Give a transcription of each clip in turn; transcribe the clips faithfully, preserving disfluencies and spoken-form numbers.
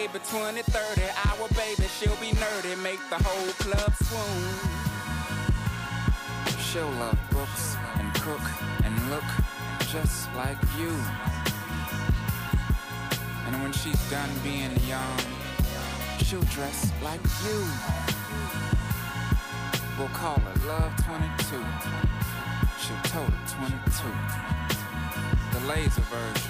maybe twenty, thirty. Our baby, she'll be nerdy, make the whole club swoon. She'll love books and cook and look just like you. And when she's done being young, she'll dress like you. We'll call her Love twenty-two. She'll total twenty-two. The laser version.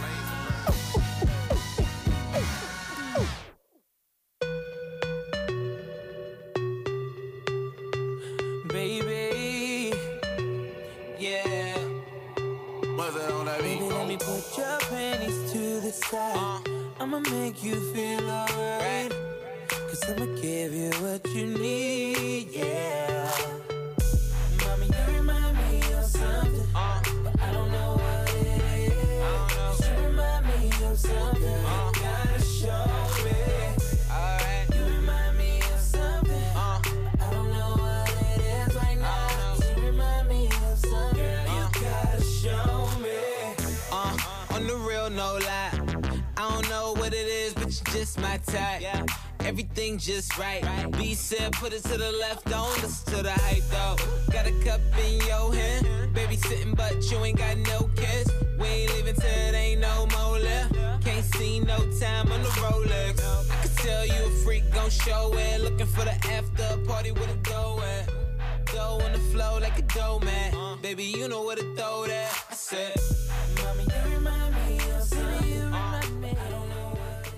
Baby, yeah. What's it on that beat? Baby, let me put your panties to the side. Uh. I'ma make you feel alright. Cause I'ma give you what you need, yeah. Mommy, you remind me of something, uh, but I don't know what it is. I don't know. Cause you remind me of something, uh, you gotta show me. Alright. You remind me of something, uh, but I don't know what it is right now. Cause you remind me of something, uh, you gotta show me. Uh, on the real, no lie. I don't know what it is, but you're just my type. Yeah. Everything just right. right. B said, put it to the left, don't listen to the hype though. Got a cup in your hand, baby sitting, but you ain't got no kiss. We ain't leaving till it ain't no more left. Can't see no time on the Rolex. I can tell you a freak gon' show it. Looking for the after party with a dough at. Dough on the flow like a dough man. Uh, baby, you know where to throw that. I said, Mommy, you remind me of something. You remind me. I don't know what it is.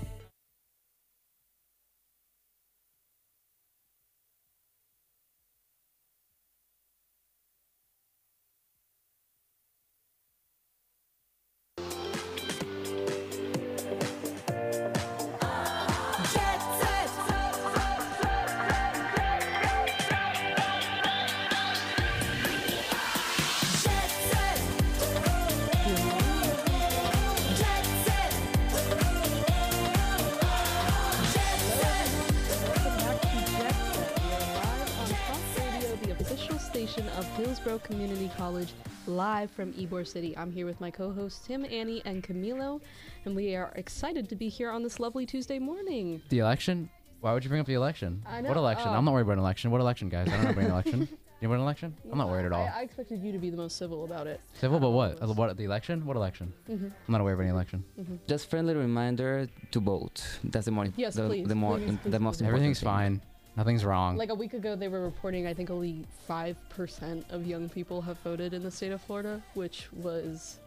Of Hillsborough Community College, live from Ybor City. I'm here with my co-hosts Tim, Annie, and Camilo, and we are excited to be here on this lovely Tuesday morning. The election? Why would you bring up the election? I know. What election? Uh, I'm not worried about an election. What election, guys? I don't know about an election. You want an election? I'm not worried at all. I, I expected you to be the most civil about it. Civil, but what? Uh, what? The election? What election? Mm-hmm. I'm not aware of any election. Mm-hmm. Just friendly reminder to vote. That's the more. Yes, the, please. The more. Please, please, the most please. important Everything's thing. fine. Nothing's wrong. Like a week ago, they were reporting, I think only five percent of young people have voted in the state of Florida, which was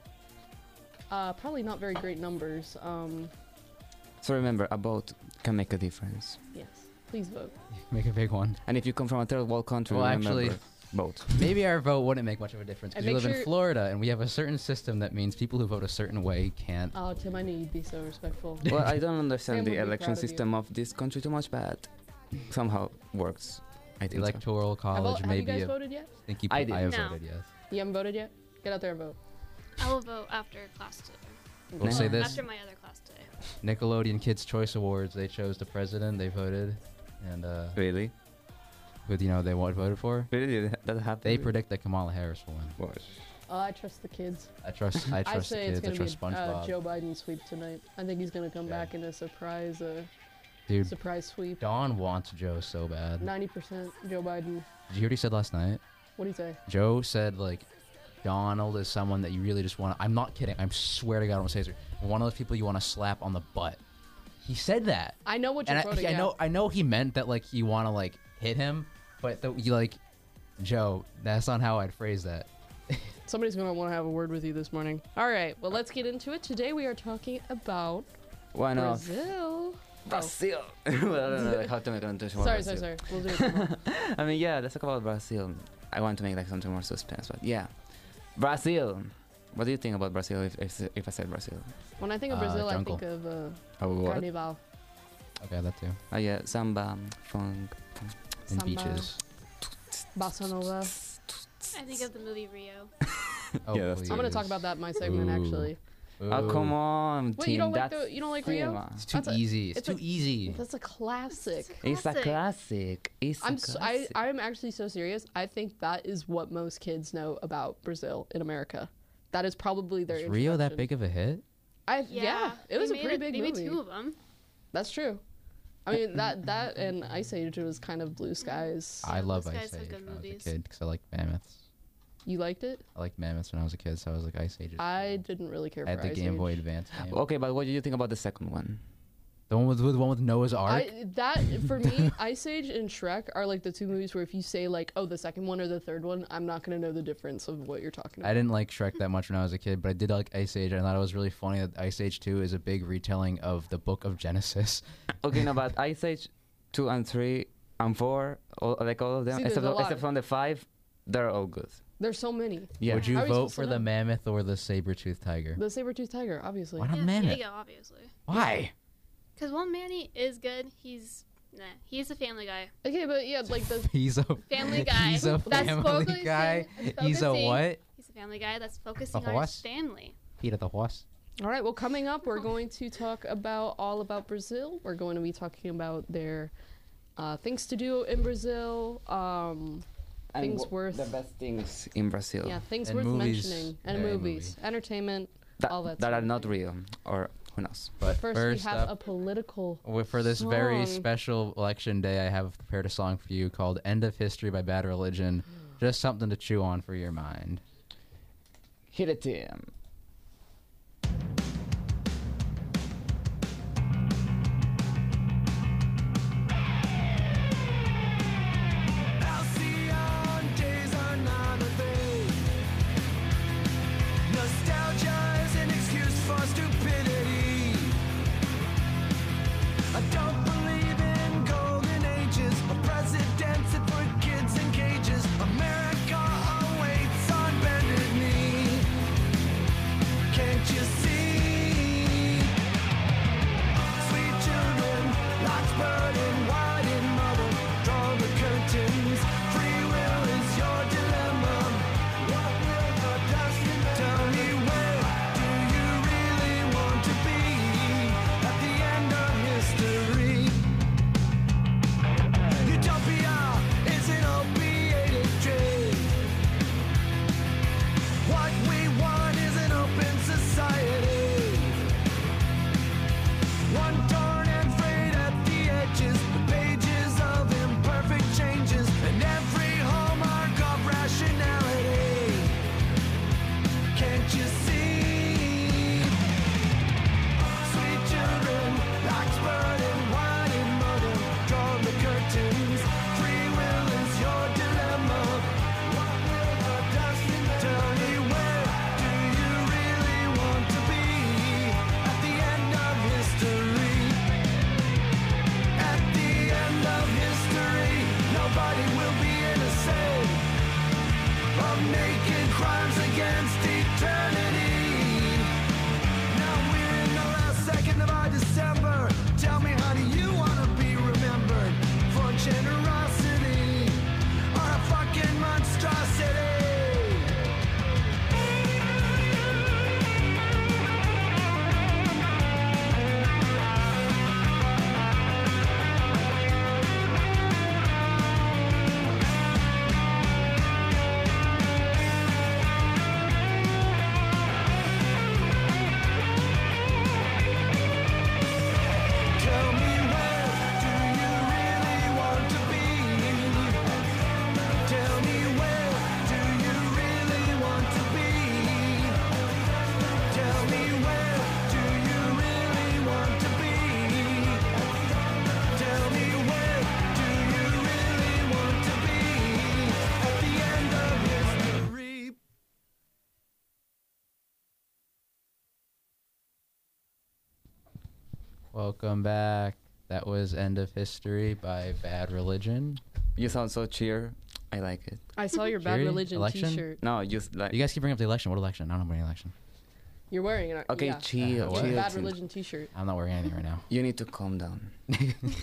uh, probably not very great numbers. Um, So remember, a vote can make a difference. yes, please vote. Make a big one. And if you come from a third world country, Well, remember, actually, vote. maybe our vote wouldn't make much of a difference because And we make live in sure- Florida and we have a certain system that means people who vote a certain way can't. Oh, Tim, I knew you'd be so respectful. Well, I don't Sam understand would the be proud election of you. system of this country too much, but somehow works. I think so. Electoral Have, college, have maybe. you guys a- voted yet? I think you I put- did. I have No. voted, yes. You haven't voted yet? Get out there and vote. I will vote after class today. We'll Yeah. say this. After my other class today. Nickelodeon Kids' Choice Awards, they chose the president, they voted, and uh, Really? who do you know they what voted for? Really? That happened? They predict that Kamala Harris will win. Gosh. Oh, I trust the kids. I trust, I trust I the say kids, it's I going to trust be a uh, SpongeBob. Joe Biden sweep tonight. I think he's going to come Yeah. back in a surprise uh, Dude, surprise sweep. Dawn wants Joe so bad. ninety percent Joe Biden. Did you hear what he said last night? What do you say? Joe said, like, Donald is someone that you really just want to... I'm not kidding. I swear to God, I don't say this. One of those people you want to slap on the butt. He said that. I know what you're And I, voting I at. know I know he meant that, like, you want to, like, hit him. But, the, you like, Joe, that's not how I'd phrase that. Somebody's going to want to have a word with you this morning. All right, well, let's get into it. Today we are talking about Why not? Brazil. Brazil. Well, I don't know like, how to make an intention about Sorry, Brazil. sorry, sorry. We'll do it tomorrow. I mean, yeah, let's talk about Brazil. I want to make like something more suspense, but yeah. Brazil. What do you think about Brazil if if, if I said Brazil? When I think of Uh, Brazil, I jungle. think of uh, Oh, what? Carnival. Okay, that too. Oh, yeah, samba, funk. And Samba. beaches. Bossa Nova. I think of the movie Rio. Oh, Yeah, that's please. I'm going to talk about that in my segment, Ooh. actually. Oh, come on, Wait, team. you don't like that's the, you don't like cinema. Rio? It's too That's a- easy. It's, it's too a- easy. That's a classic. It's a Classic. classic. It's I'm a so, I classic. I'm actually so serious. I think that is what most kids know about Brazil in America. That is probably their Is Rio that introduction. big of a hit? I yeah, it was they a made pretty big they movie. made two of them. That's true. I mean that that and Ice Age was kind of blue skies. I love those Ice guys have Age good when I was a movies. kid because I liked Mammoths. You liked it? I liked Mammoths when I was a kid, so I was like Ice Age. is I cool. didn't really care I had for the Ice Game Age. Boy Advance game. Okay, but what do you think about the second one? The one with the one with Noah's Ark. I, that for me, Ice Age and Shrek are like the two movies where if you say like, oh, the second one or the third one, I'm not gonna know the difference of what you're talking about. I didn't like Shrek that much when I was a kid, but I did like Ice Age. I thought it was really funny that Ice Age two is a big retelling of the Book of Genesis. Okay, no, but Ice Age two and three and four, all, like all of them, See, there's except, a for- lot except of- from the five, they're all good. There's so many. Yeah. Would you How are we vote supposed for to the know? mammoth or the saber-toothed tiger? The saber-toothed tiger, obviously. Why not Yeah, mammoth? yeah, obviously. Why? Because while Manny is good, he's nah, he's a Family Guy. Okay, but yeah, like the He's a Family Guy. He's a That's family focusing- guy. that's He's a focusing- what? He's a Family Guy that's focusing on horse? his family. Peter the horse. All right, well, coming up, we're going to talk about all about Brazil. We're going to be talking about their uh, things to do in Brazil. Um, And Things wh- worth- the best things in Brazil yeah, things And worth movies. mentioning. And Yeah, and movies. Entertainment, that, all that that sort are of not thing. real, or who knows. But First, first, we have up, a political Well, for this very song. special election day, I have prepared a song for you called End of History by Bad Religion. Just something to chew on for your mind. Hit it, Tim. Halcyon days are not a thing. Nostalgia is an excuse for stupidity. I don't believe in golden ages or presidents that put kids in cages. America awaits on bended knee. Can't you see? Sweet children, lights burning wide in mother. Draw the curtains. Free will is your dilemma. What will the dust tell me? Where do you really want to be at the end of history? Utopia is an opiated drug. What we want is an open society. One torn and frayed at the edges, the pages of imperfect changes, and every hallmark of rationality. Can't you see? Sweet children, lights burning wide in mother, draw the curtains. Free will is your dilemma. What will the dust tell me? Where do you really want to be at the end of history? At the end of history, nobody will be innocent of naked crimes against eternity. Now we're in the last second of our December. Tell me, how do you want to be remembered? For generosity or a fucking monstrosity? Tell me, where do you really want to be? Tell me, where do you really want to be? Tell me, where do you really want to be? Tell me, where do you really want to be at the end of history? Welcome back. That was End of History by Bad Religion. You sound so cheer. I like it. I saw your Bad Cheery? Religion Election? T-shirt. No, just like You guys keep bringing up the election. What election? I don't know about any election. You're wearing it. okay, yeah. chill, Uh, what? chill. Bad Tim. Religion T-shirt. I'm not wearing anything right now. You need to calm down. We're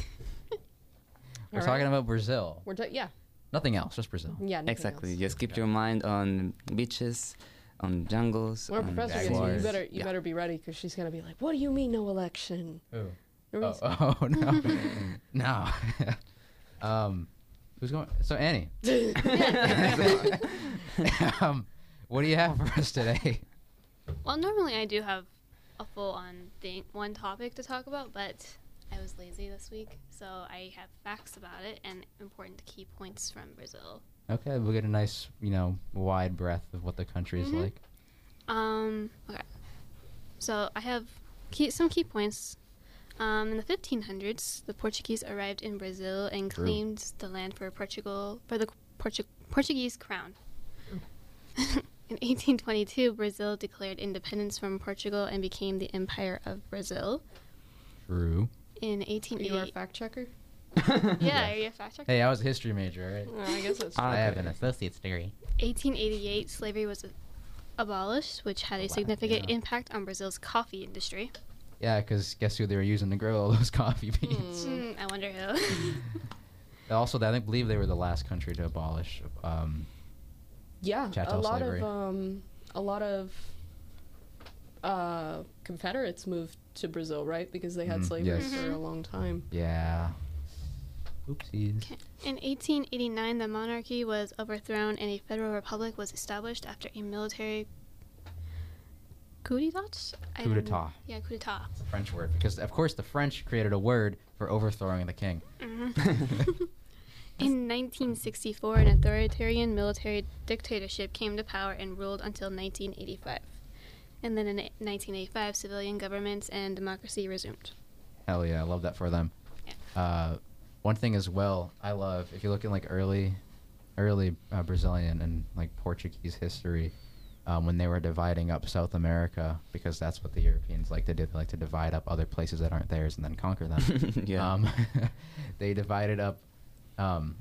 All talking right. about Brazil. We're ta- yeah, Nothing else, just Brazil. yeah. nothing Exactly. else. Just keep your mind on beaches, on jungles. When our on professor gets here, you jaguars. better you Yeah. better be ready because she's gonna be like, "What do you mean no election?" Who? Remember Oh, oh no, no. um, who's going? So Annie, um, what do you have for us today? Well, normally I do have a full-on thing, one topic to talk about, but I was lazy this week, so I have facts about it and important key points from Brazil. Okay, we'll get a nice, you know, wide breadth of what the country is Mhm. like. Um, okay. So I have key, some key points. Um, in the fifteen hundreds, the Portuguese arrived in Brazil and True. claimed the land for Portugal for the Portu- Portuguese crown. In eighteen twenty-two, Brazil declared independence from Portugal and became the Empire of Brazil. True. In Are eighteen you our eighty-eight, fact checker? yeah, are you a fact checker? Hey, I was a history major, right? Oh, I guess that's Ah, I okay. have an associate's degree. eighteen eighty-eight, slavery was abolished, which had a Wow, significant yeah. impact on Brazil's coffee industry. Yeah, because guess who they were using to grow all those coffee beans? Hmm, I wonder who. Also, I think believe they were the last country to abolish. Um, Yeah, Chattel a lot slavery. of um, a lot of uh, Confederates moved to Brazil, right? Because they had Mhm, slavery yes. for a long time. yeah. Oopsies. In eighteen eighty-nine, the monarchy was overthrown and a federal republic was established after a military coup d'etat? I Coup don't d'etat. know. Yeah, coup d'etat. It's a French word because, of course, the French created a word for overthrowing the king. Mhm. In nineteen sixty-four, an authoritarian military dictatorship came to power and ruled until nineteen eighty-five. And then in nineteen eighty-five, civilian governments and democracy resumed. Hell yeah, I love that for them. Uh, one thing as well, I love if you look at like early, early uh, Brazilian and like Portuguese history, um, when they were dividing up South America, because that's what the Europeans like to do. They like to divide up other places that aren't theirs and then conquer them. Yeah. Um, they divided up. Um,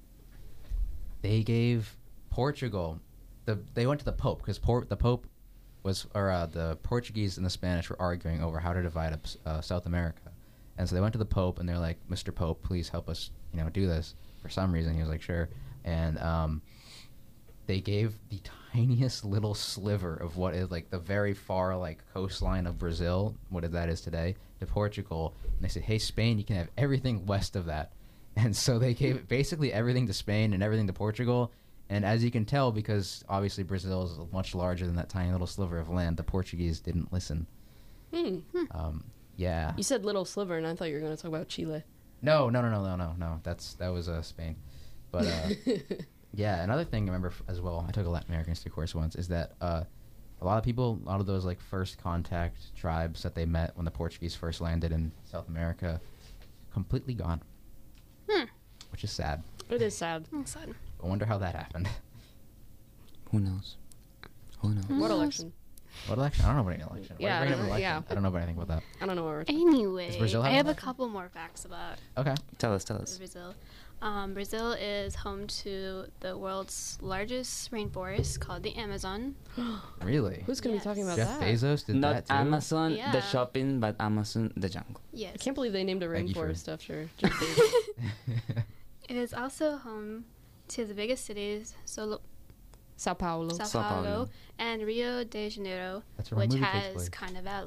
they gave Portugal. The they went to the Pope because Port the Pope was or uh, the Portuguese and the Spanish were arguing over how to divide up uh, South America, and so they went to the Pope and they're like, "Mister Pope, please help us, you know, do this." For some reason, he was like, "Sure," and um, they gave the tiniest little sliver of what is like the very far like coastline of Brazil, what that is today, to Portugal, and they said, "Hey, Spain, you can have everything west of that." And so they gave basically everything to Spain and everything to Portugal. And as you can tell, because obviously Brazil is much larger than that tiny little sliver of land, the Portuguese didn't listen. Hmm. Um, yeah. You said little sliver, and I thought you were going to talk about Chile. No, no, no, no, no, no, no. That's that was uh, Spain. But uh, yeah, another thing I remember f- as well. I took a Latin American history course once. Is that uh, a lot of people, a lot of those like first contact tribes that they met when the Portuguese first landed in South America, completely gone, Hmm. which is sad. It is sad. Oh, sad. I wonder how that happened. Who knows? Who knows? What election? What election? I don't know about any election. Why are you Yeah, bringing up I an don't- election? yeah. I don't know about anything about that. I don't know what we're talking Anyway, Does Brazil have I have a an election? couple more facts about Okay. Tell us, tell us. Brazil. Um, Brazil is home to the world's largest rainforest called the Amazon. Really? Who's going to be talking about Jeff that? Bezos did Not that too? Amazon, Yeah. the shopping, but Amazon, the jungle. Yes. I can't believe they named a Thank you for- rainforest after Jeff Bezos. It is also home to the biggest cities, Solo, Sao Paulo. Sao Sao Paulo, Paulo. and Rio de Janeiro, That's where my which movie takes has place. Carnival.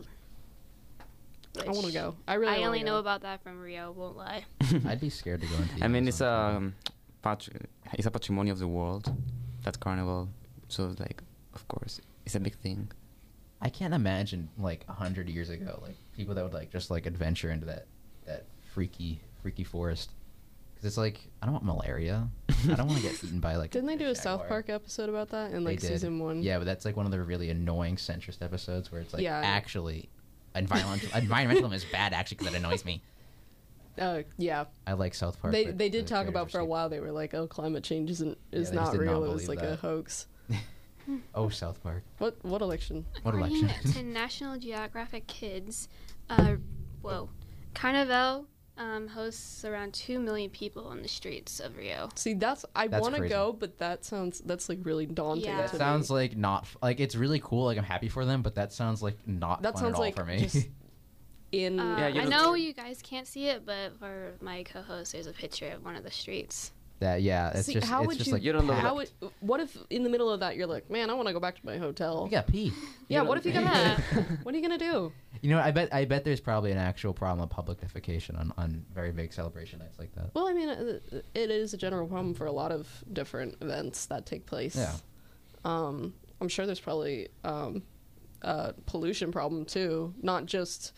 I want to which go. I really I wanna only go. know about that from Rio, won't lie. I'd be scared to go into the I mean, it's Amazon. a um, patri- it's a patrimony of the world. That carnival, so like, of course, it's a big thing. I can't imagine like a hundred years ago, like people that would like just like adventure into that that freaky freaky forest. Because it's like I don't want malaria. I don't want to get eaten by like. Didn't they do a South jaguar. Park episode about that in They like did. season one? Yeah, but that's like one of the really annoying centrist episodes where it's like Yeah. actually environmental environmentalism is bad actually because it annoys me. Uh, yeah. I like South Park. They but they did the talk creators about are for a stupid. while. They were like, "Oh, climate change isn't is they just not did not real. It was believe like a that. hoax." Oh, South Park. What what election? What According election? to National Geographic Kids, uh, whoa, Carnival um, hosts around two million people on the streets of Rio. See, that's I That's want to crazy. go, but that sounds that's like really daunting. Yeah. That to sounds me. like not f- like it's really cool. Like I'm happy for them, but that sounds like not That fun sounds at all like for me. just in. Uh, Yeah, you I know- know you guys can't see it, but for my co-host, there's a picture of one of the streets. that yeah, it's See, just how it's would just you? like You don't look how packed. would, what if in the middle of that you're like, man, I want to go back to my hotel. You got pee. yeah. You What if you don't- got What are you gonna do? You know, I bet I bet there's probably an actual problem of public defecation on, on very big celebration nights like that. Well, I mean, uh, it is a general problem for a lot of different events that take place. Yeah. Um, I'm sure there's probably um, a pollution problem too, not just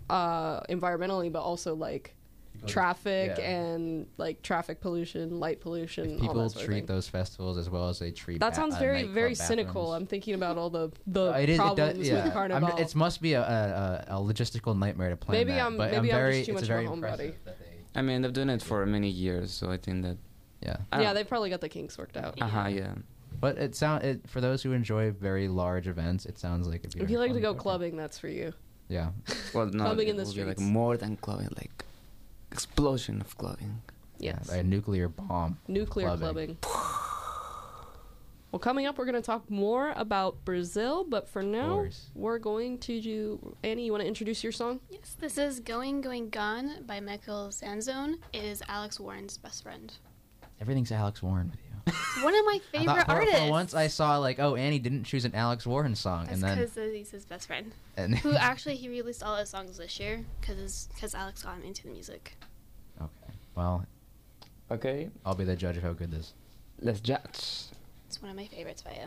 uh, environmentally, but also like traffic Yeah. and like traffic pollution, light pollution. If all people that sort of treat thing. those festivals as well as they treat That ba- sounds uh, very, nightclub very cynical. bathrooms. I'm thinking about all the the Uh, it is- it does- problems yeah. with Carnival. I'm- It must be a, a, a logistical nightmare to plan Maybe that, I'm- but maybe I'm I'm very, just too it's much very of a homebody. impressive that they, I mean, they've done it for many years, so I think that. yeah. I yeah, don't- they've probably got the kinks worked out. Uh huh. Yeah. But it sound it for those who enjoy very large events. It sounds like it'd be If very you like fun to go to. clubbing, that's for you. Yeah. Well, no, Clubbing it in the will be like streets. more than clubbing, like explosion of clubbing. Yes. Yeah, a nuclear bomb. Nuclear clubbing. clubbing. Well, coming up, we're going to talk more about Brazil, but for now, course. we're going to do. Annie, you want to introduce your song? Yes, this is Going, Going, Gone by Michael Sanzone. It is Alex Warren's best friend. Everything's Alex Warren with you. One of my I favorite thought for, artists. for once I saw like, oh, Annie didn't choose an Alex Warren song, That's and then because he's his best friend. and Who actually, he released all his songs this year because Alex got him into the music. okay, well, Okay, I'll be the judge of how good this. let's judge. It's one of my favorites by him.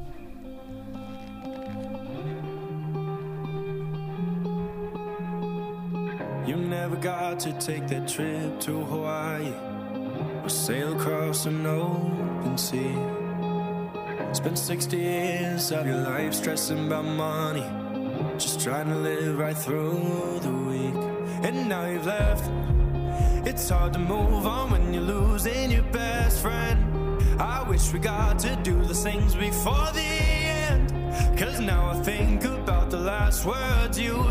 You never got to take that trip to Hawaii or sail across an open sea. Spent sixty years of your life stressing about money, just trying to live right through the week. And now you've left. It's hard to move on when you're losing your best friend. I wish we got to do the things before the end, 'cause now I think about the last words you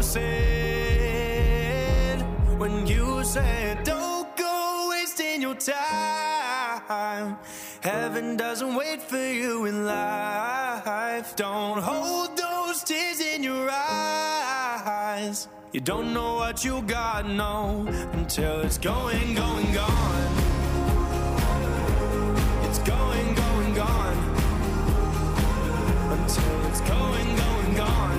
said, when you said, don't go wasting your time. Heaven doesn't wait for you in life. Don't hold those tears in your eyes. You don't know what you got, no, until it's going, going, gone. It's going, going, gone. Until it's going, going, gone.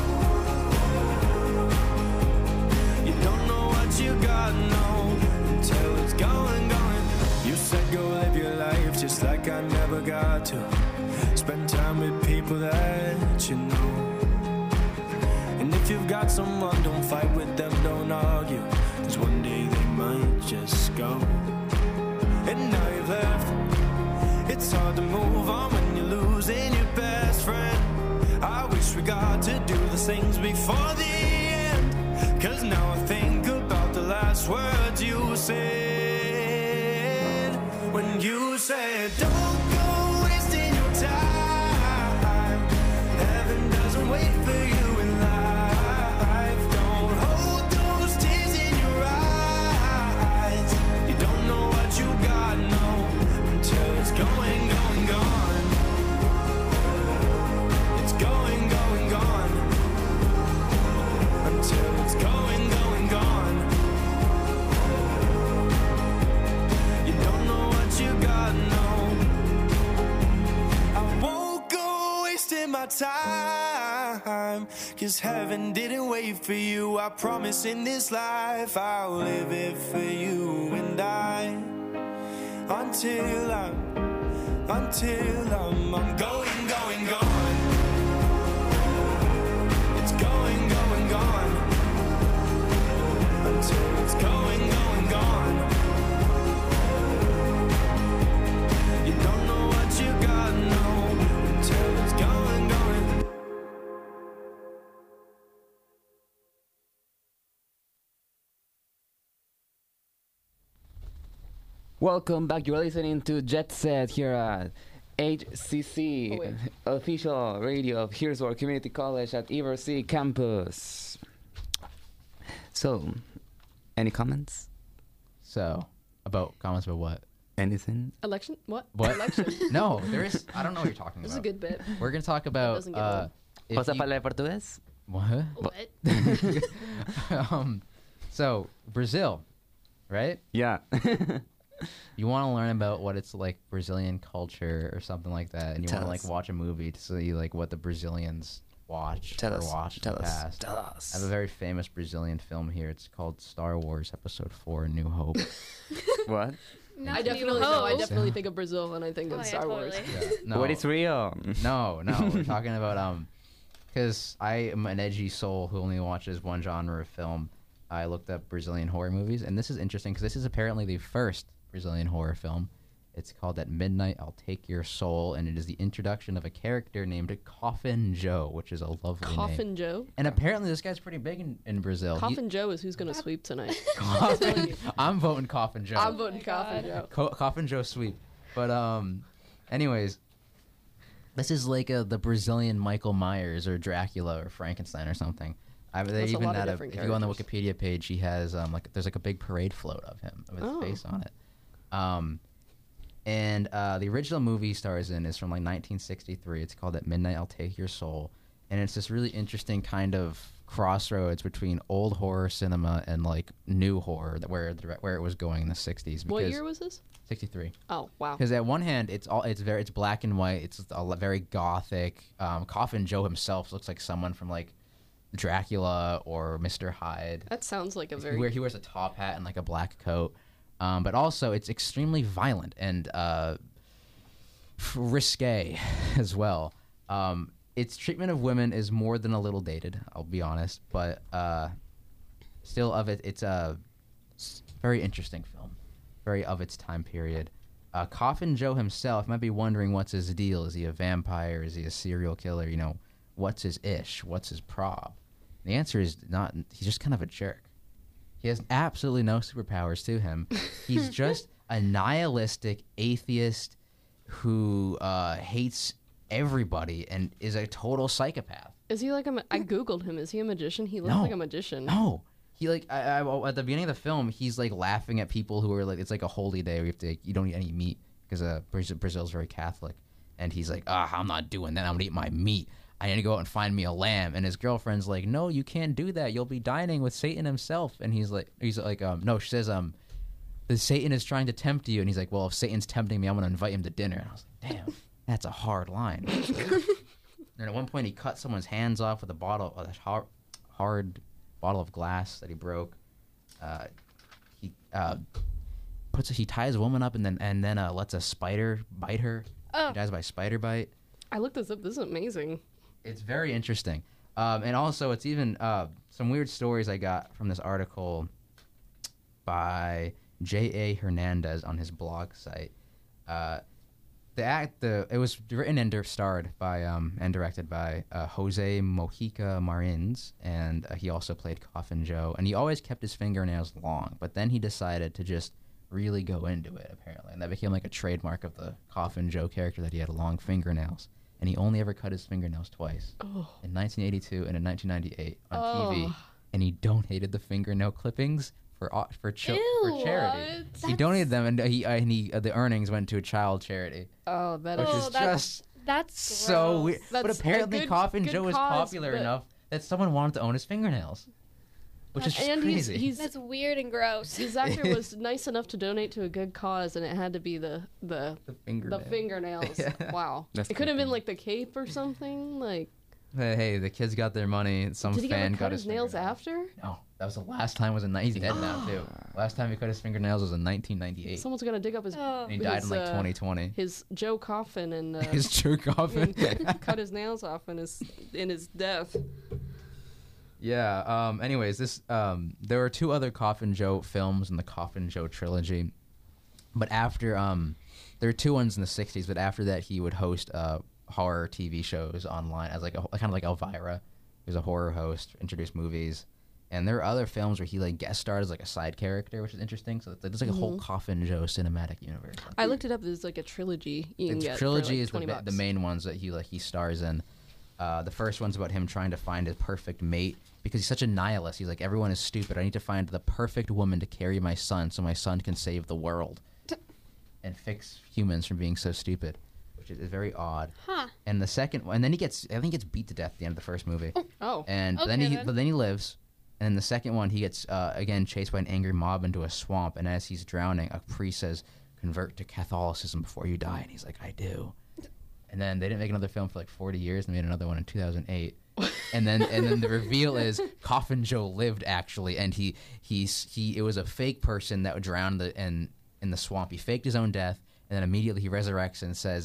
You don't know what you got, no, until it's going, going. You said go live your life just like I never got to. Spend time with people that you know. And if you've got someone, don't fight with them, don't argue, 'cause one day they might just go. And now you've left. It's hard to move on when you're losing your best friend. I wish we got to do the things before the end, 'cause now I think about the last words you said, when you said, don't go wasting your time. Heaven doesn't wait for you in life. Don't hold those tears in your eyes. You don't know what you got, no, until it's going, going, gone. It's going, going, gone. Until it's going, going, gone. You don't know what you got, no. I won't go wasting my time, 'cause heaven didn't wait for you. I promise in this life I'll live it for you and I, until I'm, until I'm, I'm going, going, gone. It's going, going, gone. Until it's going, going, gone. You don't know what you got, no, until it's going, going. Welcome back. You're listening to Jet Set here at H C C, Oh, wait. official radio of Hillsborough Community College at Eversea campus. So, any comments? So, about comments about what? Anything? Election? What? What? Election. No, there is. I don't know what you're talking This is a about. good bit. We're gonna talk about. doesn't get Uh, old. if Cosa you- fala portugués? what? What? um, so Brazil, right? Yeah. You want to learn about what it's like Brazilian culture or something like that, and you Tell want to like us. watch a movie to see like what the Brazilians watch Tell or us. watched Tell in the us. past. Tell I us. have a very famous Brazilian film here. It's called Star Wars Episode Four: A New Hope. What? Not I New definitely know. I Hope. definitely think of Brazil and I think Oh, of yeah, Star Wars. totally. Yeah, no, What is real? no, no. We're talking about um, because I am an edgy soul who only watches one genre of film, I looked up Brazilian horror movies, and this is interesting because this is apparently the first Brazilian horror film. It's called At Midnight, I'll Take Your Soul, and it is the introduction of a character named Coffin Joe, which is a lovely Coffin name. Joe? And apparently this guy's pretty big in, in Brazil. Coffin He, Joe is who's going to sweep tonight. Coffin, I'm voting Coffin Joe. I'm voting my Coffin God. Joe. Co- Coffin Joe sweep. But um, anyways, this is like a, the Brazilian Michael Myers or Dracula or Frankenstein or something. I mean, they That's a even lot of had a, different if you go on the characters. Wikipedia page, he has um like there's like a big parade float of him with his Oh. face on it. Um, and uh, the original movie he stars in is from like nineteen sixty-three. It's called At Midnight, I'll Take Your Soul, and it's this really interesting kind of crossroads between old horror cinema and like new horror, that where the- where it was going in the sixties. What because- year was this? sixty-three. Oh, wow. Because at one hand, it's all it's very it's black and white. It's a l- very gothic. Um, Coffin Joe himself looks like someone from like Dracula or Mister Hyde. That sounds like a He, very... wear, he wears a top hat and like a black coat. Um, but also, it's extremely violent and uh, risque as well. Um, its treatment of women is more than a little dated, I'll be honest, but uh, still of it, it's a s- very interesting film, very of its time period. Uh, Coffin Joe himself might be wondering what's his deal. Is he a vampire? Is he a serial killer? You know, what's his ish? What's his prob? The answer is not. He's just kind of a jerk. He has absolutely no superpowers to him. He's just a nihilistic atheist who uh, hates everybody and is a total psychopath. Is he like a... Ma- I Googled him. Is he a magician? He looks No. like a magician. No, he like I, I, at the beginning of the film, he's like laughing at people who are like, it's like a holy day where you have to you don't eat any meat because uh, Brazil, Brazil's very Catholic, and he's like, ah, I'm not doing that. I'm gonna eat my meat. I need to go out and find me a lamb. And his girlfriend's like, no, you can't do that. You'll be dining with Satan himself. And he's like, he's like, um, no, she says, um, the Satan is trying to tempt you. And he's like, well, if Satan's tempting me, I'm going to invite him to dinner. And I was like, damn, that's a hard line. And at one point, he cut someone's hands off with a bottle, a hard, hard bottle of glass that he broke. Uh, he uh, puts, he ties a woman up and then and then uh, lets a spider bite her. Oh. She dies by spider bite. I looked this up. This is amazing. It's very interesting. Um, and also, it's even uh, some weird stories I got from this article by J A Hernandez on his blog site. Uh, the act, the it was written and starred by um, and directed by uh, Jose Mojica Marins, and uh, he also played Coffin Joe. And he always kept his fingernails long, but then he decided to just really go into it, apparently, and that became like a trademark of the Coffin Joe character, that he had long fingernails. And he only ever cut his fingernails twice, Oh. in nineteen eighty-two and in nineteen ninety-eight on T V. Oh. And he donated the fingernail clippings for au- for, cho- for Ew, charity. what? He donated them, and he uh, and he uh, the earnings went to a child charity, Oh, that which is... Oh, is that's- just That's so gross. weird. But That's a apparently, good- Coffin good Joe was cause, popular but- enough that someone wanted to own his fingernails, which is just and he's, crazy. he's That's weird and gross. his actor was nice enough to donate to a good cause, and it had to be the the the fingernail. the fingernails. Yeah. Wow, That's it could have been creepy. like the cape or something. Like, Hey, hey, the kids got their money. Some did he fan ever got cut his nails fingernails. after? No, that was the last time. Was in ni- he's dead now too. Last time he cut his fingernails was in nineteen ninety-eight. Someone's gonna dig up his Oh. And he died in his, like uh, twenty twenty. his Joe Coffin and uh, His jerk off. and cut his nails off in his in his death. Yeah. Um. Anyways, this um. There were two other Coffin Joe films in the Coffin Joe trilogy, but after um, there were two ones in the sixties. But after that, he would host uh horror T V shows online as like a kind of like Elvira. He was a horror host, introduced movies, and there are other films where he like guest starred as like a side character, which is interesting. So there's like a whole Coffin Joe cinematic universe. I looked it up. There's like a trilogy you can The get. trilogy for like is the, twenty ma- bucks. the main ones that he like he stars in. Uh, the first one's about him trying to find his perfect mate because he's such a nihilist. He's like, everyone is stupid. I need to find the perfect woman to carry my son so my son can save the world and fix humans from being so stupid, which is, is very odd. Huh. And the second one, and then he gets, I think he gets beat to death at the end of the first movie. Oh, And Okay, then he, then. but then he lives. And in the second one, he gets uh, again chased by an angry mob into a swamp. And as he's drowning, a priest says, "Convert to Catholicism before you die." And he's like, "I do." And then they didn't make another film for like forty years. And made another one in two thousand eight. And then and then the reveal is Coffin Joe lived actually, and he he's he it was a fake person that drowned the in in the swamp. He faked his own death, and then immediately he resurrects and says,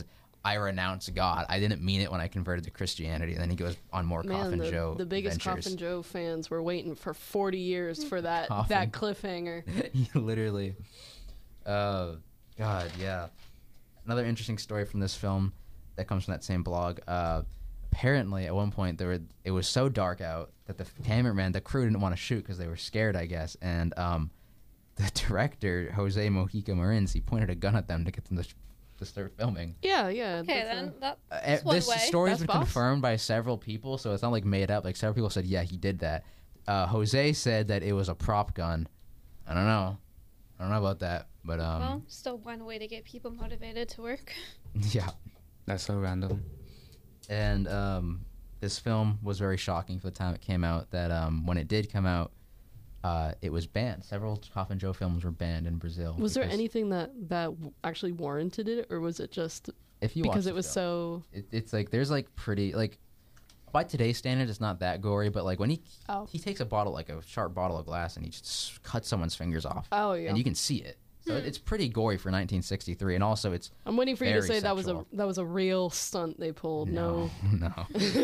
I renounce God. I didn't mean it when I converted to Christianity. And then he goes on more Man, Coffin the, Joe the biggest adventures. Coffin Joe fans were waiting for forty years for that Coffin. that cliffhanger. Literally. Uh, God, yeah. Another interesting story from this film that comes from that same blog. Uh, apparently, at one point, there were it was so dark out that the cameraman, the crew didn't want to shoot because they were scared, I guess. And um, the director, Jose Mojica Marins, he pointed a gun at them to get them to, sh- to start filming. Yeah, yeah. Okay, that's then a- that, Uh, that's one this way. story's That's been boss. confirmed by several people, so it's not like made up. Like several people said, yeah, he did that. Uh, Jose said that it was a prop gun. I don't know. I don't know about that, but um, Well, still one way to get people motivated to work. yeah. That's so random. And um, this film was very shocking for the time it came out. That um, when it did come out, uh, it was banned. Several Coffin Joe films were banned in Brazil. Was there because anything that that w- actually warranted it, or was it just If you because watch it the was film, so? it, it's like there's like pretty like by today's standards, it's not that gory. But like when he Oh. he takes a bottle like a sharp bottle of glass and he just cuts someone's fingers off, Oh yeah. and you can see it. So it- it's pretty gory for nineteen sixty-three, and also it's I'm waiting for you to very say that was a sexual. that was a real stunt they pulled. No. no.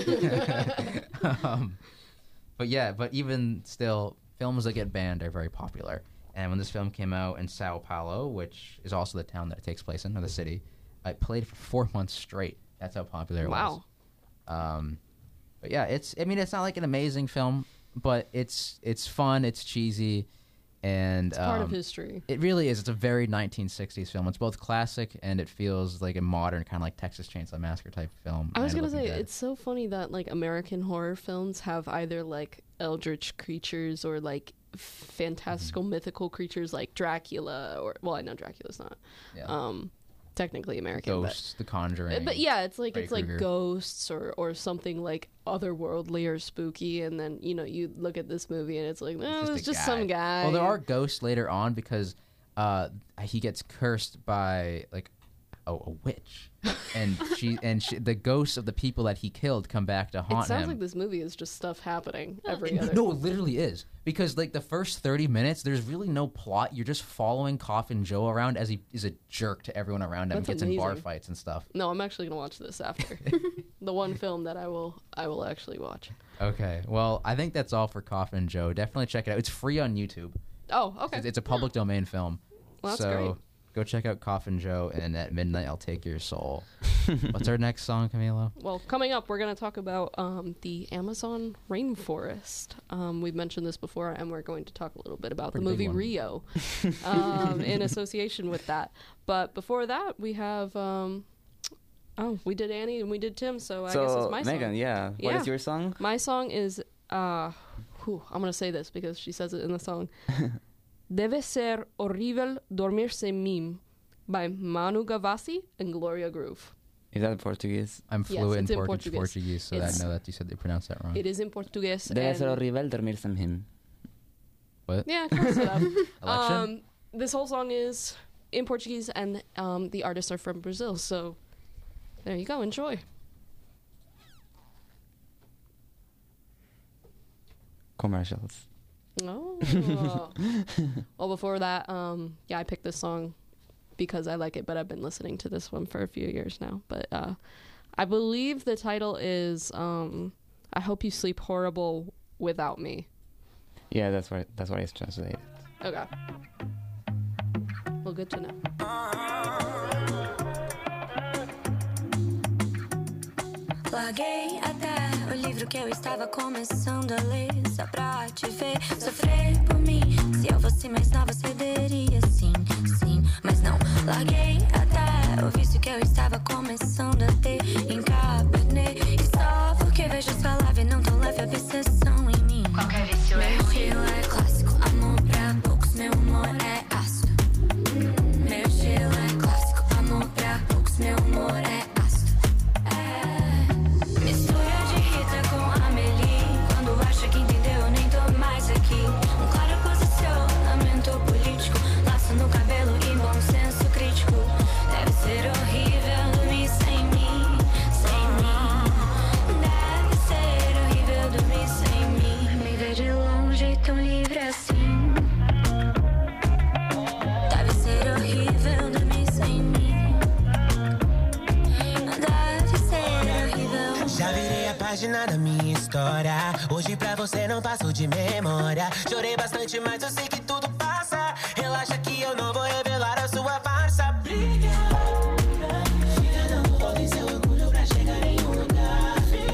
um, but yeah, but even still, films that get banned are very popular. And when this film came out in Sao Paulo, which is also the town that it takes place in, or the city, it played for four months straight. That's how popular it Wow. was. Um, but yeah, it's. I mean, it's not like an amazing film, but it's it's fun. It's cheesy, and It's part of um, history. it really is. It's a very nineteen sixties film. It's both classic and it feels like a modern kind of like Texas Chainsaw Massacre type film. I was and gonna Looking say Dead. it's so funny that like American horror films have either like eldritch creatures or like fantastical Mm-hmm. mythical creatures like Dracula, or well, I know Dracula's not yeah. um technically American, Ghosts, The but Conjuring. but yeah, it's like Freddy it's like Krueger. ghosts or or something like otherworldly or spooky, and then you know you look at this movie and it's like no, just it's a just guy. some guy. Well, there are ghosts later on because uh, he gets cursed by like a, a witch, and she and she, the ghosts of the people that he killed come back to It haunt sounds him. like this movie is just stuff happening every It- other. no, it literally is because like the first thirty minutes, there's really no plot. You're just following Coffin Joe around as he is a jerk to everyone around him. That's Gets in bar amazing. fights and stuff. No, I'm actually gonna watch this after the one film that I will I will actually watch. Okay, well, I think that's all for Coffin Joe. Definitely check it out. It's free on YouTube. Oh, okay. It's, it's a public domain film. Well, that's so great. go check out Coffin Joe, and at midnight I'll take your soul. What's our next song, Camilo? Well, coming up, we're going to talk about um, the Amazon rainforest. Um, we've mentioned this before, and we're going to talk a little bit about Pretty the big movie one. Rio um, in association with that. But before that, we have. Um, oh, we did Annie and we did Tim, so I guess So, it's my Megan, song. yeah. What Yeah. is your song? My song is. Uh, whew, I'm going to say this because she says it in the song. Deve ser horrible dormirse en mim by Manu Gavassi and Gloria Groove. Is that Portuguese? I'm Yes, fluent it's in in Portuguese, Portuguese. Portuguese so It's- I know that you said they pronounced that wrong. It is in Portuguese. Debe ser and- horrible dormirse en him. What? Yeah, close enough. Election? Um, this whole song is in Portuguese, and um, the artists are from Brazil. So there you go. Enjoy. Commercials. Oh. Well, before that, um, yeah, I picked this song because I like it, but I've been listening to this one for a few years now. But uh, I believe the title is um, "I Hope You Sleep Horrible Without Me." Yeah, that's what that's what it's translated. Okay. Well, good to know. Larguei até o livro que eu estava começando a ler, só pra te ver sofrer por mim. Se eu fosse mais nova, cederia sim, sim, mas não. Larguei até o vício que eu estava começando a ter em Cabernet. E só porque vejo sua live não tão leve obsessão em mim. Qualquer vício meu estilo é clássico, amor pra poucos, meu humor é ácido. Meu estilo é clássico, amor pra poucos, meu humor é ácido. Mistura de Rita com Amelie. Quando acha que entendeu, nem tô mais aqui. Um claro posicionamento político. Lá página da minha história. Hoje pra você não passo de memória. Chorei bastante, mas eu sei que tudo passa. Relaxa que eu não vou revelar a sua farsa. Briga, fica dando volta em seu orgulho pra chegar em um lugar.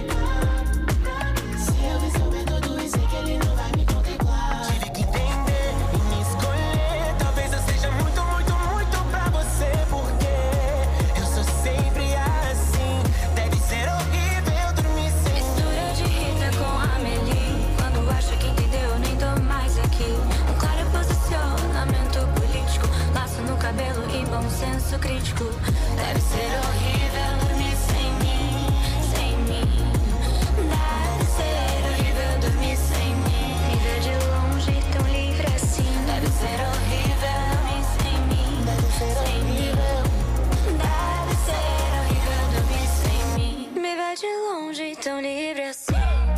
Se eu ver seu método e sei que ele não vai me contemplar. Tive que entender e me escolher. Talvez eu seja muito, muito, muito pra você. Porque eu sou sempre assim. Deve ser horrível dormir sem Mistura de Rita com Amelie. Quando acha que entendeu, nem tô mais aqui. Um claro posicionamento político. Laço no cabelo e bom senso crítico. Deve ser horrível dormir sem mim, sem mim. Deve ser horrível dormir sem mim. Me ver de longe tão livre assim. Deve ser horrível dormir sem mim, sem mim. Deve ser horrível dormir sem mim. Me ver de longe tão livre assim.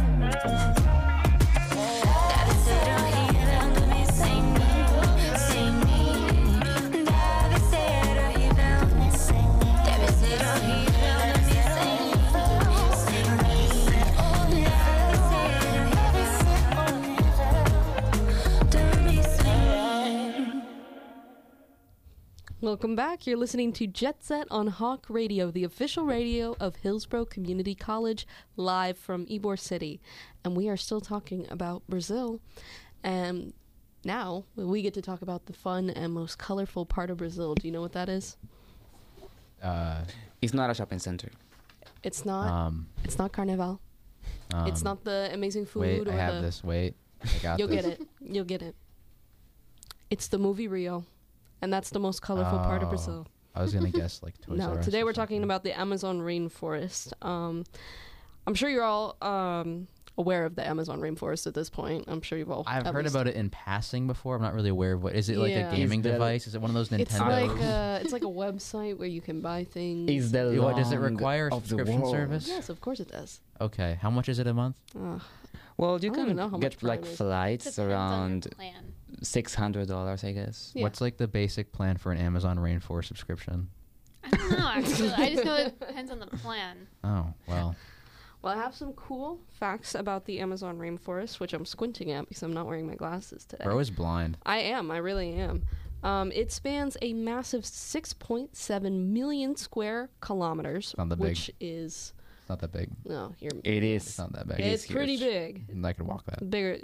Deve ser horrível dormir sem mim, sem mim. Deve ser horrível, deve ser horrível dormir sem mim, sem mim. Deve ser horrível dormir sem mim. Welcome back. You're listening to Jet Set on Hawk Radio, the official radio of Hillsborough Community College, live from Ybor City. And we are still talking about Brazil. And now we get to talk about the fun and most colorful part of Brazil. Do you know what that is? Uh, It's not a shopping center. It's not. um, It's not Carnival. it's um, not the amazing food. Wait, or I have the, this. Wait, I got You'll this. get it. You'll get it. It's the movie Rio, and that's the most colorful part of Oh, Brazil. I was gonna guess like Toys No, R Us today or we're talking something. about the Amazon rainforest. Um, I'm sure you're all um, aware of the Amazon rainforest at this point. I'm sure you've all. I've at heard least- about it in passing before. I'm not really aware of what. Is it like Yeah. a gaming Is that- device? Is it one of those Nintendo? It's like uh, it's like a website where you can buy things. Is the What, does it long require a of the subscription world. service? Yes, of course it does. Okay, how much is it a month? Ugh. Well, you I don't even can know how get much like Prime is. flights Depends on around your plan. six hundred dollars, I guess. Yeah. What's like the basic plan for an Amazon rainforest subscription? I don't know, actually. I just know it depends on the plan. Oh well, Well, I have some cool facts about the Amazon rainforest, which I'm squinting at because I'm not wearing my glasses today. bro is blind. I am. I really am. Um, it spans a massive six point seven million square kilometers, Not that big. which is It's not that big. no, you're. It It's is. not that big. It It's is pretty huge. big. I could walk that. Bigger,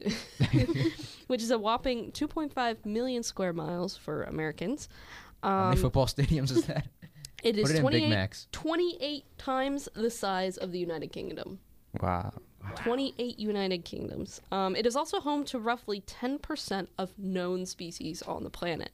which is a whopping two point five million square miles for Americans. How many Um, football stadiums is that? it is Put it in Big twenty-eight, Macs. twenty-eight times the size of the United Kingdom. Wow. twenty-eight United Kingdoms. Um, it is also home to roughly ten percent of known species on the planet,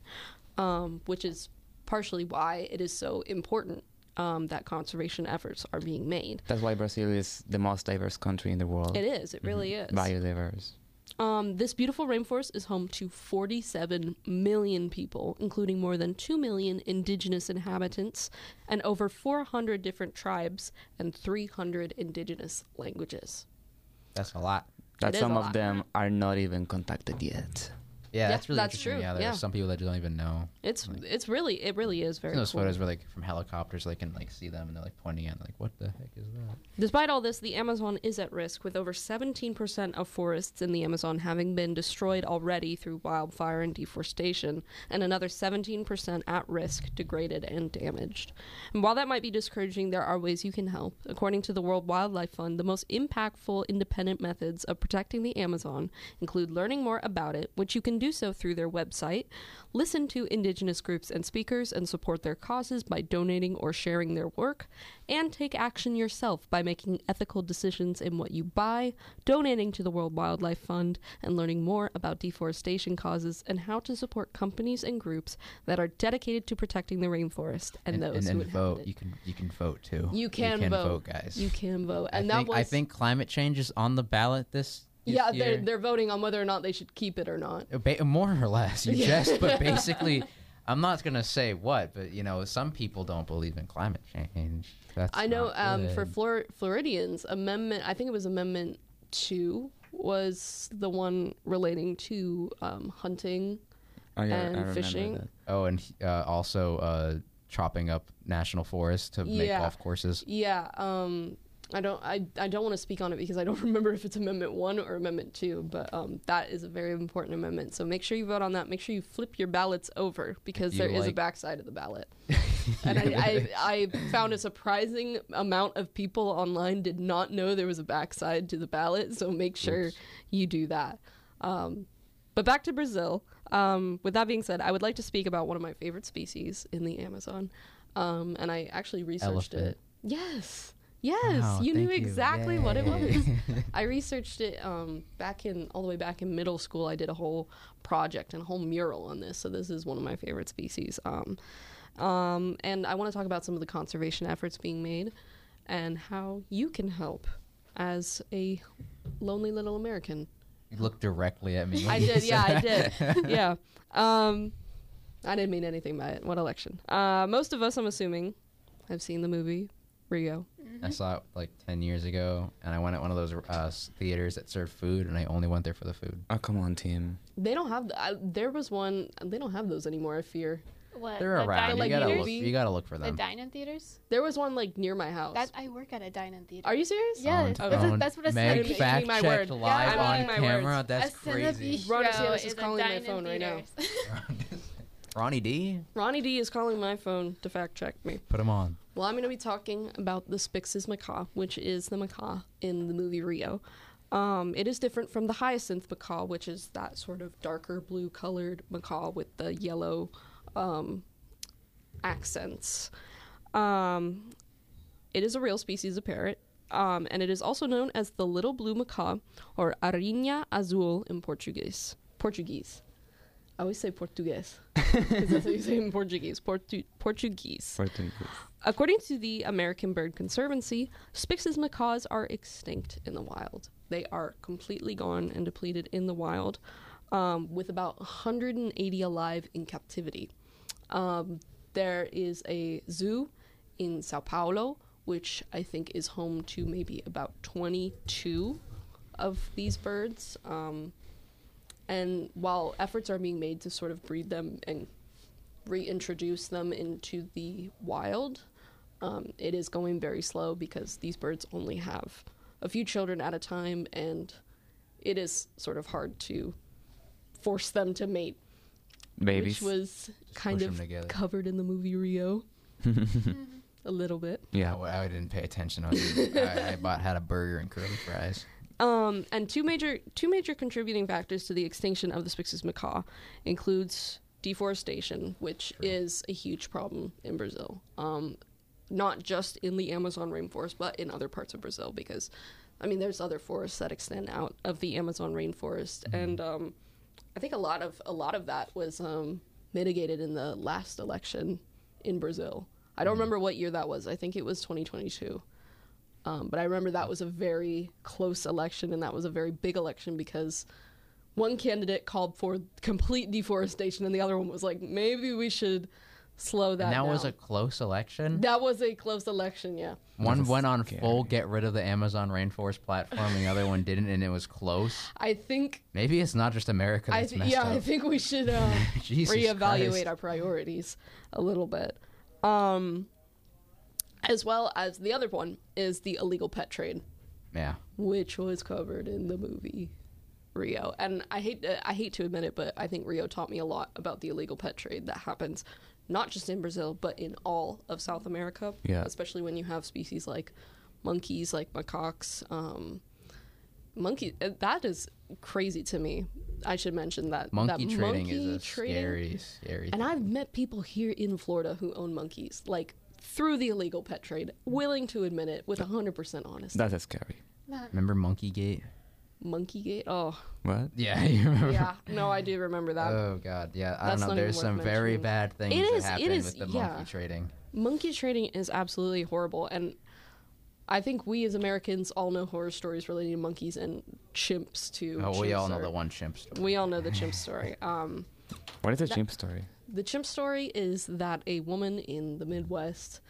um, which is partially why it is so important um, that conservation efforts are being made. That's why Brazil is the most diverse country in the world. It is. It really is. Biodiverse. Um, this beautiful rainforest is home to forty-seven million people, including more than two million indigenous inhabitants and over four hundred different tribes and three hundred indigenous languages. That's a lot. That is some a of lot. them are not even contacted yet. Yeah, Yeah, that's really that's interesting. true, Yeah, there's yeah. some people that don't even know. It's Like- it's really it really is very Those cool. photos where like from helicopters, they can like see them and they're like pointing at like, what the heck is that? Despite all this, the Amazon is at risk, with over seventeen percent of forests in the Amazon having been destroyed already through wildfire and deforestation, and another seventeen percent at risk, degraded, and damaged. And while that might be discouraging, there are ways you can help. According to the World Wildlife Fund, the most impactful independent methods of protecting the Amazon include learning more about it, which you can do so through their website, listen to indigenous groups and speakers and support their causes by donating or sharing their work, and take action yourself by making ethical decisions in what you buy, donating to the World Wildlife Fund, and learning more about deforestation causes and how to support companies and groups that are dedicated to protecting the rainforest and, And, those and, who and inhabit vote. it. You can you can vote too. You can, vote. guys. You can vote, and I that think, was I think climate change is on the ballot this. this yeah, they're year. they're voting on whether or not they should keep it or not. Uh, ba- more or less. You just, but basically, I'm not gonna say what, but you know, some people don't believe in climate change. That's I know not um, for good. Flor- Floridians, amendment, I think it was Amendment two, was the one relating to um, hunting Oh, yeah, I and remember fishing. that. Oh, and uh, also uh, chopping up national forests to make Yeah. golf courses. Yeah, um, I don't I, I don't want to speak on it because I don't remember if it's Amendment one or Amendment two, but um, that is a very important amendment. So make sure you vote on that. Make sure you flip your ballots over because you there is a like- backside of the ballot. And I, I, I found a surprising amount of people online did not know there was a backside to the ballot, so make sure Oops. you do that. Um, but back to Brazil. Um, with that being said, I would like to speak about one of my favorite species in the Amazon. Um, and I actually researched Elephant. it. Yes. Yes. Wow, you knew thank you. exactly what it Yay. was. I researched it um, back in, all the way back in middle school. I did a whole project and a whole mural on this. So this is one of my favorite species. Um, um, and I want to talk about some of the conservation efforts being made and how you can help as a lonely little American. You look directly at me. I did, yeah, I did. Yeah. Um, I didn't mean anything by it. What election? Uh, most of us, I'm assuming, have seen the movie Rio. I saw it like ten years ago, and I went at one of those uh, s- theaters that served food, and I only went there for the food. Oh, come on, team. They don't have, th- I, there was one, they don't have those anymore, I fear. What? They're the around. You like gotta theaters? look. You gotta look for The them. dine-in theaters? There was one like near my house. That I work at a dine-in theater. Are you serious? Yeah, Owned- that's, Okay. a, that's what I Meg said. You're making fact my checked word. live Yeah, I'm on making my camera. words. That's a crazy. Cinebeach Ron show DeSantis is is a calling my dine-in phone right now. theaters. Ronnie D, Ronnie D is calling my phone to fact check me. put him on. Well, I'm going to be talking about the Spix's macaw, which is the macaw in the movie Rio. Um, it is different from the hyacinth macaw, which is that sort of darker blue colored macaw with the yellow um, accents. Um, it is a real species of parrot, um, and it is also known as the little blue macaw, or Arinha azul in Portuguese. Portuguese. I always say Portuguese, because that's how you say it in Portuguese. Portu- Portuguese. Portuguese. According to the American Bird Conservancy, Spix's macaws are extinct in the wild. They are completely gone and depleted in the wild, um, with about one hundred eighty alive in captivity. Um, there is a zoo in Sao Paulo, which I think is home to maybe about twenty-two of these birds. Um, and while efforts are being made to sort of breed them and reintroduce them into the wild, um, it is going very slow because these birds only have a few children at a time, and it is sort of hard to force them to mate, Babies. which was kind push 'em of together. covered in the movie Rio a little bit. Yeah, yeah. well, I didn't pay attention. I, was, I, I bought had a burger and curly fries. Um, and two major two major contributing factors to the extinction of the Spix's macaw includes deforestation, which is a huge problem in Brazil. Um, not just in the Amazon rainforest, but in other parts of Brazil, because, I mean, there's other forests that extend out of the Amazon rainforest, and um, I think a lot of a lot of that was um, mitigated in the last election in Brazil. I don't remember what year that was. I think it was twenty twenty-two. Um, but I remember that was a very close election, and that was a very big election because one candidate called for complete deforestation, and the other one was like, maybe we should slow that And that down. was a close election. That was a close election, yeah. One That's went on scary. full get rid of the Amazon rainforest platform, and the other one didn't, and it was close. I think, Maybe it's not just America I that's th- messed yeah, up. I think we should uh, Jesus reevaluate Christ. our priorities a little bit. Um, as well as the other one is the illegal pet trade, Yeah. which was covered in the movie Rio. And I hate I hate to admit it, but I think Rio taught me a lot about the illegal pet trade that happens not just in Brazil, but in all of South America. Yeah. Especially when you have species like monkeys, like macaques. Um, monkey, uh, that is crazy to me. I should mention that. Monkey that trading monkey is a trading- scary, scary And thing. I've met people here in Florida who own monkeys, like through the illegal pet trade, willing to admit it with one hundred percent honesty. That is scary. Remember Monkeygate? Monkeygate? Oh, What? Yeah, you remember? yeah. No, I do remember that. Oh god, yeah. I That's don't know. not even There's worth some very mentioning. bad things It is- that it happen is- with the yeah. monkey trading. Monkey trading is absolutely horrible, and I think we as Americans all know horror stories relating to monkeys and chimps too. Oh, we Chimps all know are- the one chimp story. We all know the chimp story. Um, What is a chimp story? the chimp story is that a woman in the Midwest,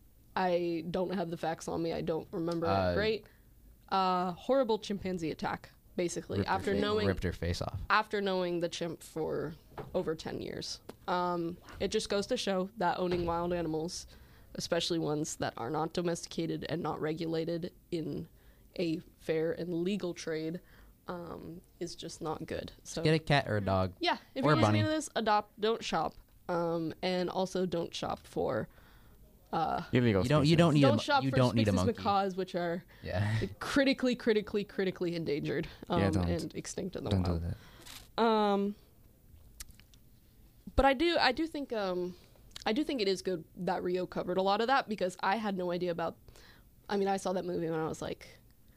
I don't have the facts on me, I don't remember Uh, it great, uh, horrible chimpanzee attack, basically, Ripped her after fa- knowing ripped her face off. after knowing the chimp for over ten years. Um, it just goes to show that owning wild animals especially ones that are not domesticated and not regulated in a fair and legal trade, um, is just not good. So Get a cat or a dog. yeah, if Or a you're listening bunny. to this, adopt, don't shop, um, and also don't shop for Illegal. You don't. You species. don't need. don't a, shop you for don't need a species monkey. macaws, which are Yeah. critically, critically, critically endangered um, Yeah, don't. and extinct in the Don't do wild. that. Um, but I do, I do think, um, I do think it is good that Rio covered a lot of that because I had no idea about. I mean, I saw that movie when I was like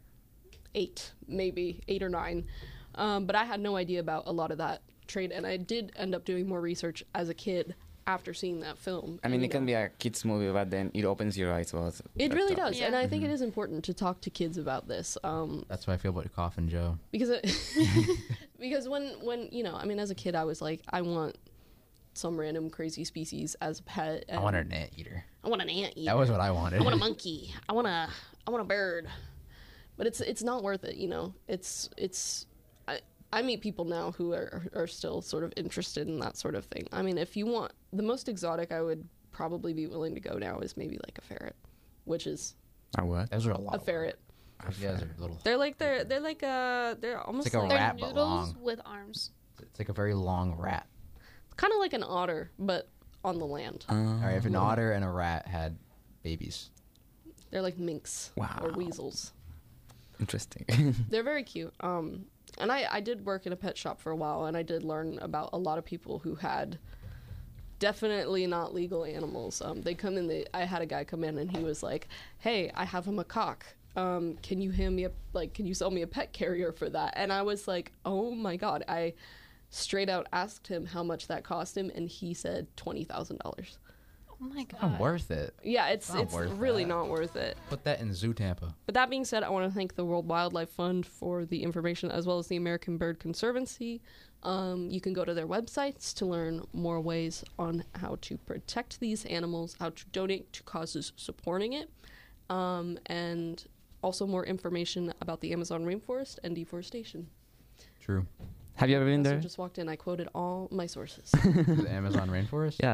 eight, maybe eight or nine, um, but I had no idea about a lot of that trade, and I did end up doing more research as a kid after seeing that film. I mean, and, it you can know, be a kids movie, but then it opens your eyes. Well, It really does, Yeah. and I think it is important to talk to kids about this. Um, That's what I feel about Coffin Joe. because it, because when when you know, I mean, as a kid, I was like, I want some random crazy species as a pet. I and wanted an anteater. I want an ant. That was what I wanted. I want a monkey. I want a I want a bird. But it's it's not worth it. You know, it's it's. I, I meet people now who are are still sort of interested in that sort of thing. I mean, if you want the most exotic, I would probably be willing to go now is maybe like a ferret, which is Or what? Those are a lot. a ferret. You guys are little. They're like they're they're like uh they're almost It's like a like They're rat, but noodles long. with arms. It's like a very long rat. kind of like an otter, but on the land. All right, if an otter and a rat had babies, They're like minks or Wow. weasels. Interesting. They're very cute. Um, and I, I did work in a pet shop for a while, and I did learn about a lot of people who had definitely not legal animals. Um, they come in. They, I had a guy come in, and he was like, "Hey, I have a macaque. Um, can you hand me a like? Can you sell me a pet carrier for that?" And I was like, "Oh my god!" I straight out asked him how much that cost him, and he said twenty thousand dollars. Oh my god. not worth it. Yeah, it's Not it's worth really that. not worth it. Put that in Zoo Tampa. But that being said, I want to thank the World Wildlife Fund for the information as well as the American Bird Conservancy. Um, you can go to their websites to learn more ways on how to protect these animals, how to donate to causes supporting it, um, and also more information about the Amazon rainforest and deforestation. True. Have you ever been Also there? just walked in. I quoted all my sources. The Amazon rainforest. Yeah.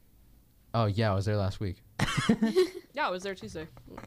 Oh yeah, I was there last week. Yeah, I was there Tuesday.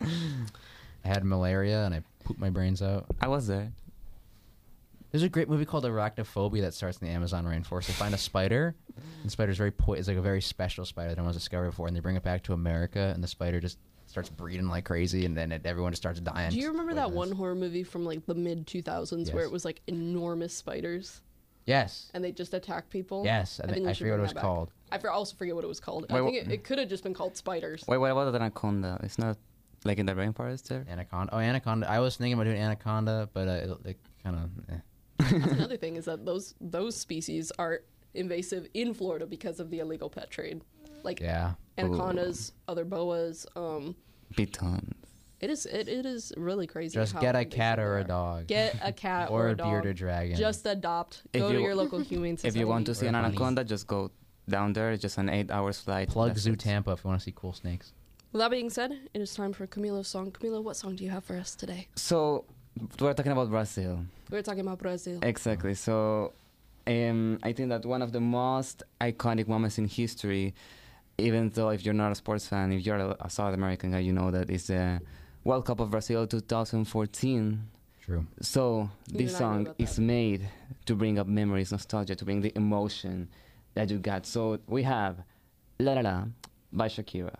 I had malaria and I pooped my brains out. I was there. There's a great movie called Arachnophobia that starts in the Amazon rainforest. They find a spider. And the spider's very po- it's like a very special spider that no one's discovered before, and they bring it back to America, and the spider just starts breeding like crazy, and then it, everyone just starts dying. Do you remember that Poisonous. one horror movie from like the mid two thousands where Yes. it was like enormous spiders Yes. and they just attacked people? Yes. I, I thi- think we I should forget what bring it was that back. called. I for- also forget what it was called. Wait, I think wha- it, it could have just been called Spiders. Wait, what about the anaconda? It's not like in the rainforest there? Anaconda. Oh, anaconda. I was thinking about doing anaconda, but uh, it, it kind of. Eh. That's another thing is that those those species are invasive in Florida because of the illegal pet trade, like Yeah. anacondas, other boas. Um, Pitons. it is it, it is really crazy. Just how get a invasive cat or they a are. dog. Get a cat or or, a a dog. bearded dragon. Just adopt. If Go you- to your local humane If society. you want to see Or an bunnies. anaconda, just go down there. It's just an eight hours flight. plug That's Zoo it. Tampa if you want to see cool snakes. With that being said, it is time for Camilo's song. Camilo, what song do you have for us today? So, we're talking about Brazil. We're talking about Brazil. Exactly. So, um, I think that one of the most iconic moments in history, even though if you're not a sports fan, if you're a, a South American guy, you know that is the World Cup of Brazil twenty fourteen. True. So You this and I know song about is that. made to bring up memories, nostalgia, to bring the emotion that you got. So we have La La La by Shakira,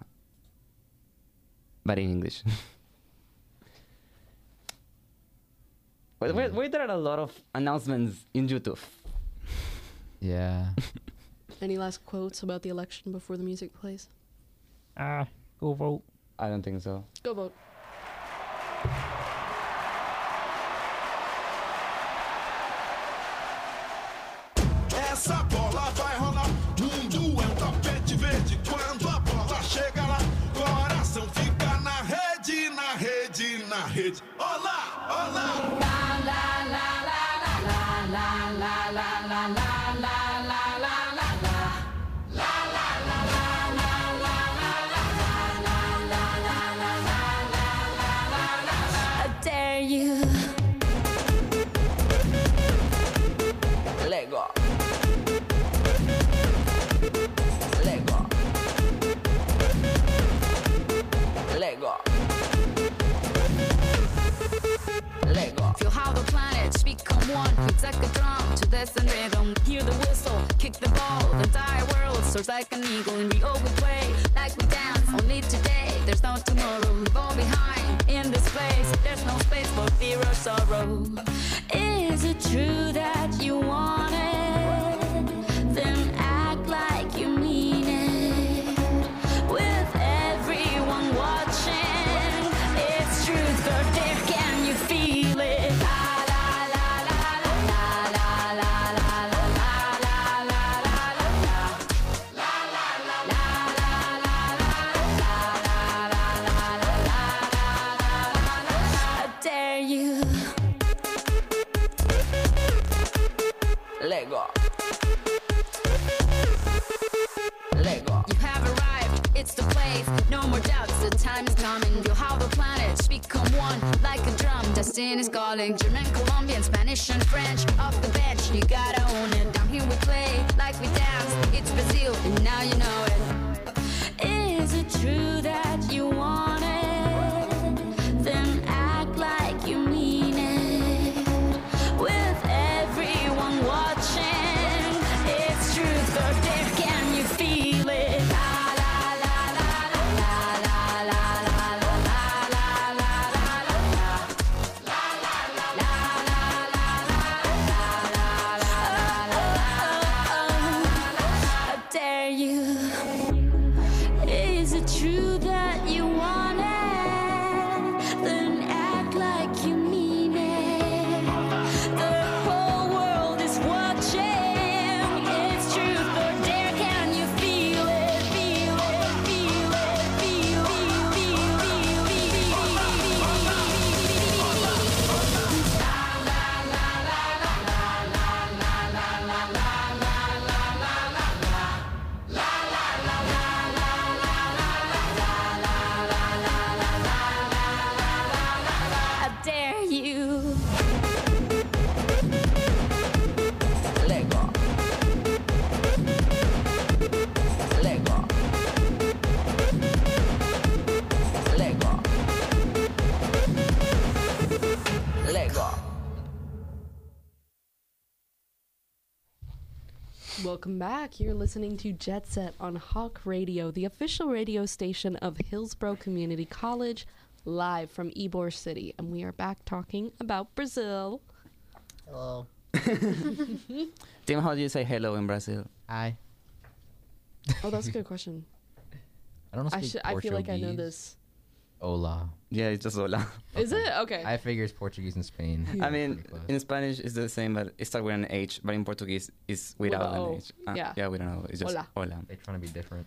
but in English. Wait, wait, wait, there are a lot of announcements in YouTube. Yeah. Any last quotes about the election before the music plays? Ah, go vote. I don't think so. Go vote. Essa bola vai rolar, mundo é um tapete verde. Quando a bola chega lá, coração fica na rede, na rede, na rede. Olá, olá. I dare you. Let go. Let go. soars like an eagle. In Rio we play like we dance. Only today, there's no tomorrow. We fall behind in this place. There's no space for fear or sorrow. Is it true that you want it? Then act like you mean it. With everyone watching, it's truth or dare. Can you feel it? La la la la la la la la la la la la I dare you. Let go. Let go. You have arrived, it's the place. No more doubts, the time is coming. You'll have the planets become one like a drum. Destiny is calling. German, Colombian, Spanish, and French. Off the bench, you gotta own it. Down here we play like we dance. It's Brazil, and now you know it. Is it true that you want it? Then act like you mean it. With everyone watching, it's truth or dare. Can you feel it? La la la la la la la la la la la I dare you. Is it true that you want it? Then act like you mean it. The whole world is watching. It's truth or dare. Can you feel it? Feel it, feel it, feel it, feel I dare you. Let go. Let go. Let go. Let go. Welcome back. You're listening to Jet Set on Hawk Radio, the official radio station of Hillsborough Community College, live from Ybor City. And we are back talking about Brazil. Hello. Tim, how do you say hello in Brazil? Hi. Oh, that's a good question. I don't I speak should. I feel like I know Portuguese. this. Hola. Yeah, it's just hola. Is it? Okay. I figure it's Portuguese in Spain. I mean, Pretty close. in Spanish it's the same, but it starts with an H. But in Portuguese, it's without With a O. an H. Uh, Yeah. yeah, we don't know. It's just Hola. hola. They're trying to be different.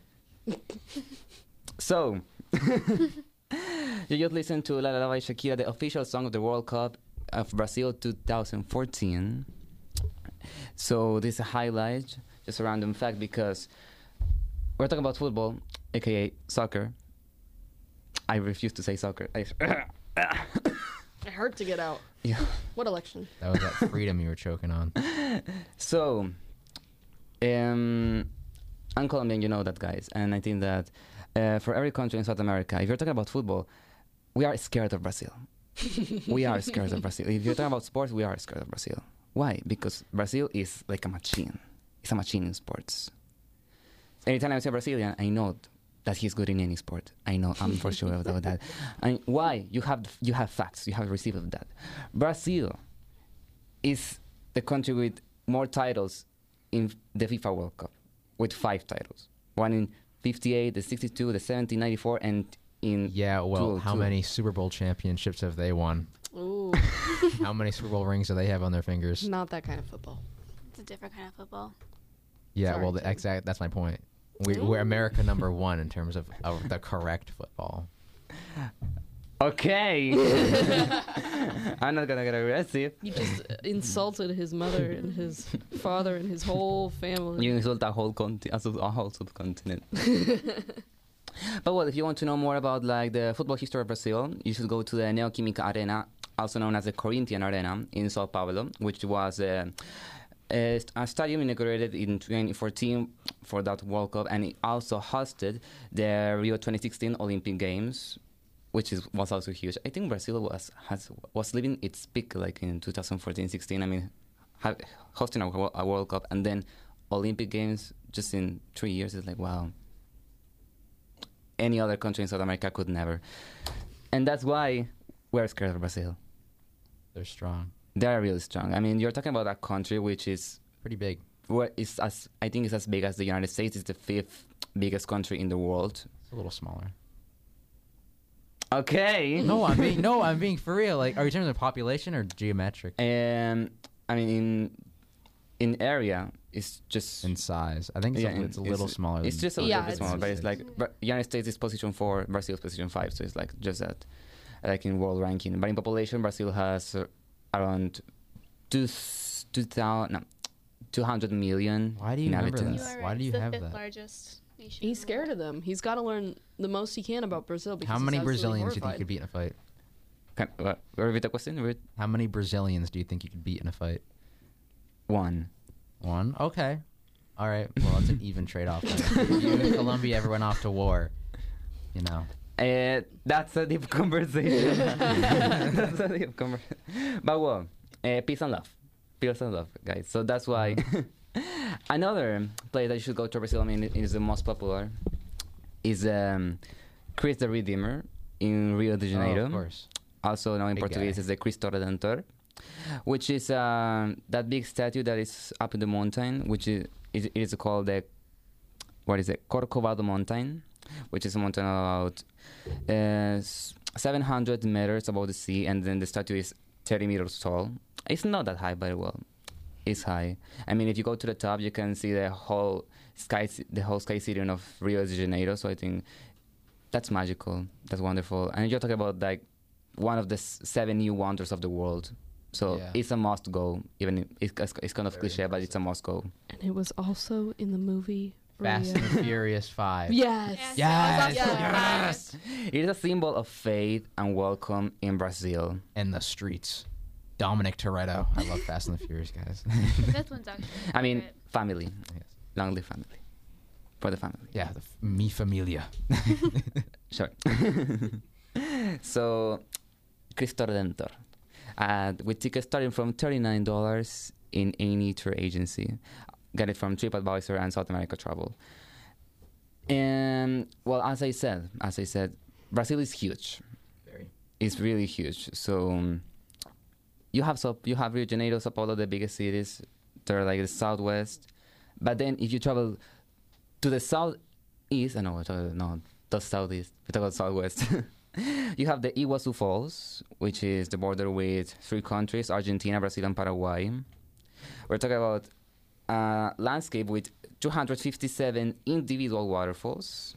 So, you just listened to La La La by Shakira, the official song of the World Cup of Brazil twenty fourteen. So this is a highlight, just a random fact, because we're talking about football, aka soccer. I refuse to say soccer. I It hurt to get out. yeah. What election? That was that freedom you were choking on. So, um, I'm Colombian, you know that, guys. And I think that uh, for every country in South America, if you're talking about football, we are scared of Brazil. We are scared of Brazil. If you're talking about sports, we are scared of Brazil. Why? Because Brazil is like a machine. It's a machine in sports. Every time I see a Brazilian, I know that he's good in any sport. I know, I'm for sure about that. And why? You have you have facts. You have received of that. Brazil is the country with more titles in the FIFA World Cup, with five titles. One in fifty-eight, the sixty-two, the seventy, ninety-four, and in Yeah, well, how two oh two. many Super Bowl championships have they won? Ooh, How many Super Bowl rings do they have on their fingers? not that kind of football. It's a different kind of football. Yeah, Sorry, well, the Tim. exact. That's my point. We, we're America number one in terms of, of the correct football. Okay. I'm not gonna get aggressive. You just insulted his mother and his father and his whole family. You insult a whole conti- a, sub- a whole subcontinent. But well, if you want to know more about like the football history of Brazil, you should go to the Neoquímica Arena, also known as the Corinthian Arena in São Paulo, which was uh, a, a stadium inaugurated in twenty fourteen for that World Cup, and it also hosted the Rio twenty sixteen Olympic Games, which is was also huge. I think Brazil was has was living its peak like in twenty fourteen sixteen. I mean, ha- hosting a, wo- a World Cup and then Olympic Games just in three years. It's like, wow. Any other country in South America could never. And that's why we're scared of Brazil. They're strong. They're really strong. I mean, you're talking about a country which is Pretty big. what is as I think it's as big as the United States. It's the fifth biggest country in the world. It's a little smaller. Okay. No, I'm being no, I'm being for real. Like, are you talking about population or geometric? Um, I mean, in in area, it's just In size, I think it's, yeah, a, in- it's a little smaller. It's than- just a Yeah, little bit it's- smaller, but it's like Bra- United States is position four, Brazil is position five, so it's like just that, like in world ranking. But in population, Brazil has uh, around two two thousand no, two hundred million Why do you remember inhabitants. that? You are Why right. do you it's the have fifth that? largest nation. He's in the scared world. of them. He's got to learn the most he can about Brazil. Because How he's many absolutely Brazilians do you think horrified. you could beat in a fight? Can, what, repeat the question. Repeat. How many Brazilians do you think you could beat in a fight? One. One. Okay. All right. Well, it's an even trade-off. If you and Colombia ever went off to war, you know. Uh, that's a deep conversation. That's a deep conversation. But well, uh, peace and love. Peace and love, guys. So that's why. Another place that you should go to Brazil, I mean, it is the most popular, is um, Christ the Redeemer in Rio de Janeiro. Oh, of course. Also known in Big Portuguese guy. as the Cristo Redentor, which is um, that big statue that is up in the mountain, which is it is called the, what is it, Corcovado Mountain, which is a mountain about uh, seven hundred meters above the sea, and then the statue is thirty meters tall. It's not that high, but well, it's high. I mean, if you go to the top, you can see the whole sky, the whole sky city of Rio de Janeiro. So I think that's magical. That's wonderful. And you're talking about like one of the s- seven new wonders of the world. So Yeah. it's a must go. Even if it's, it's- it's kind of Very cliche, but it's a must go. And it was also in the movie Fast Rio. and the Furious Five. Yes. Yes. Yes. Yes. It is a symbol of faith and welcome in Brazil. And the streets. Dominic Toretto. I love Fast and the Furious, guys. The fifth one's actually. I mean, favorite. family. Yes. Long live family. For the family. Yeah, the f- mi familia. Sure. So, Cristo Redentor. Uh, with tickets starting from thirty-nine dollars in any tour agency. Got it from TripAdvisor and South America Travel. And, well, as I said, as I said, Brazil is huge. Very. It's really huge. So, um, you have so you have Rio de Janeiro, Sao Paulo, the biggest cities. They're like the southwest. But then if you travel to the southeast, I know, we're talking, no, the southeast, we talk about southwest. You have the Iguazu Falls, which is the border with three countries, Argentina, Brazil, and Paraguay. We're talking about a landscape with two hundred fifty-seven individual waterfalls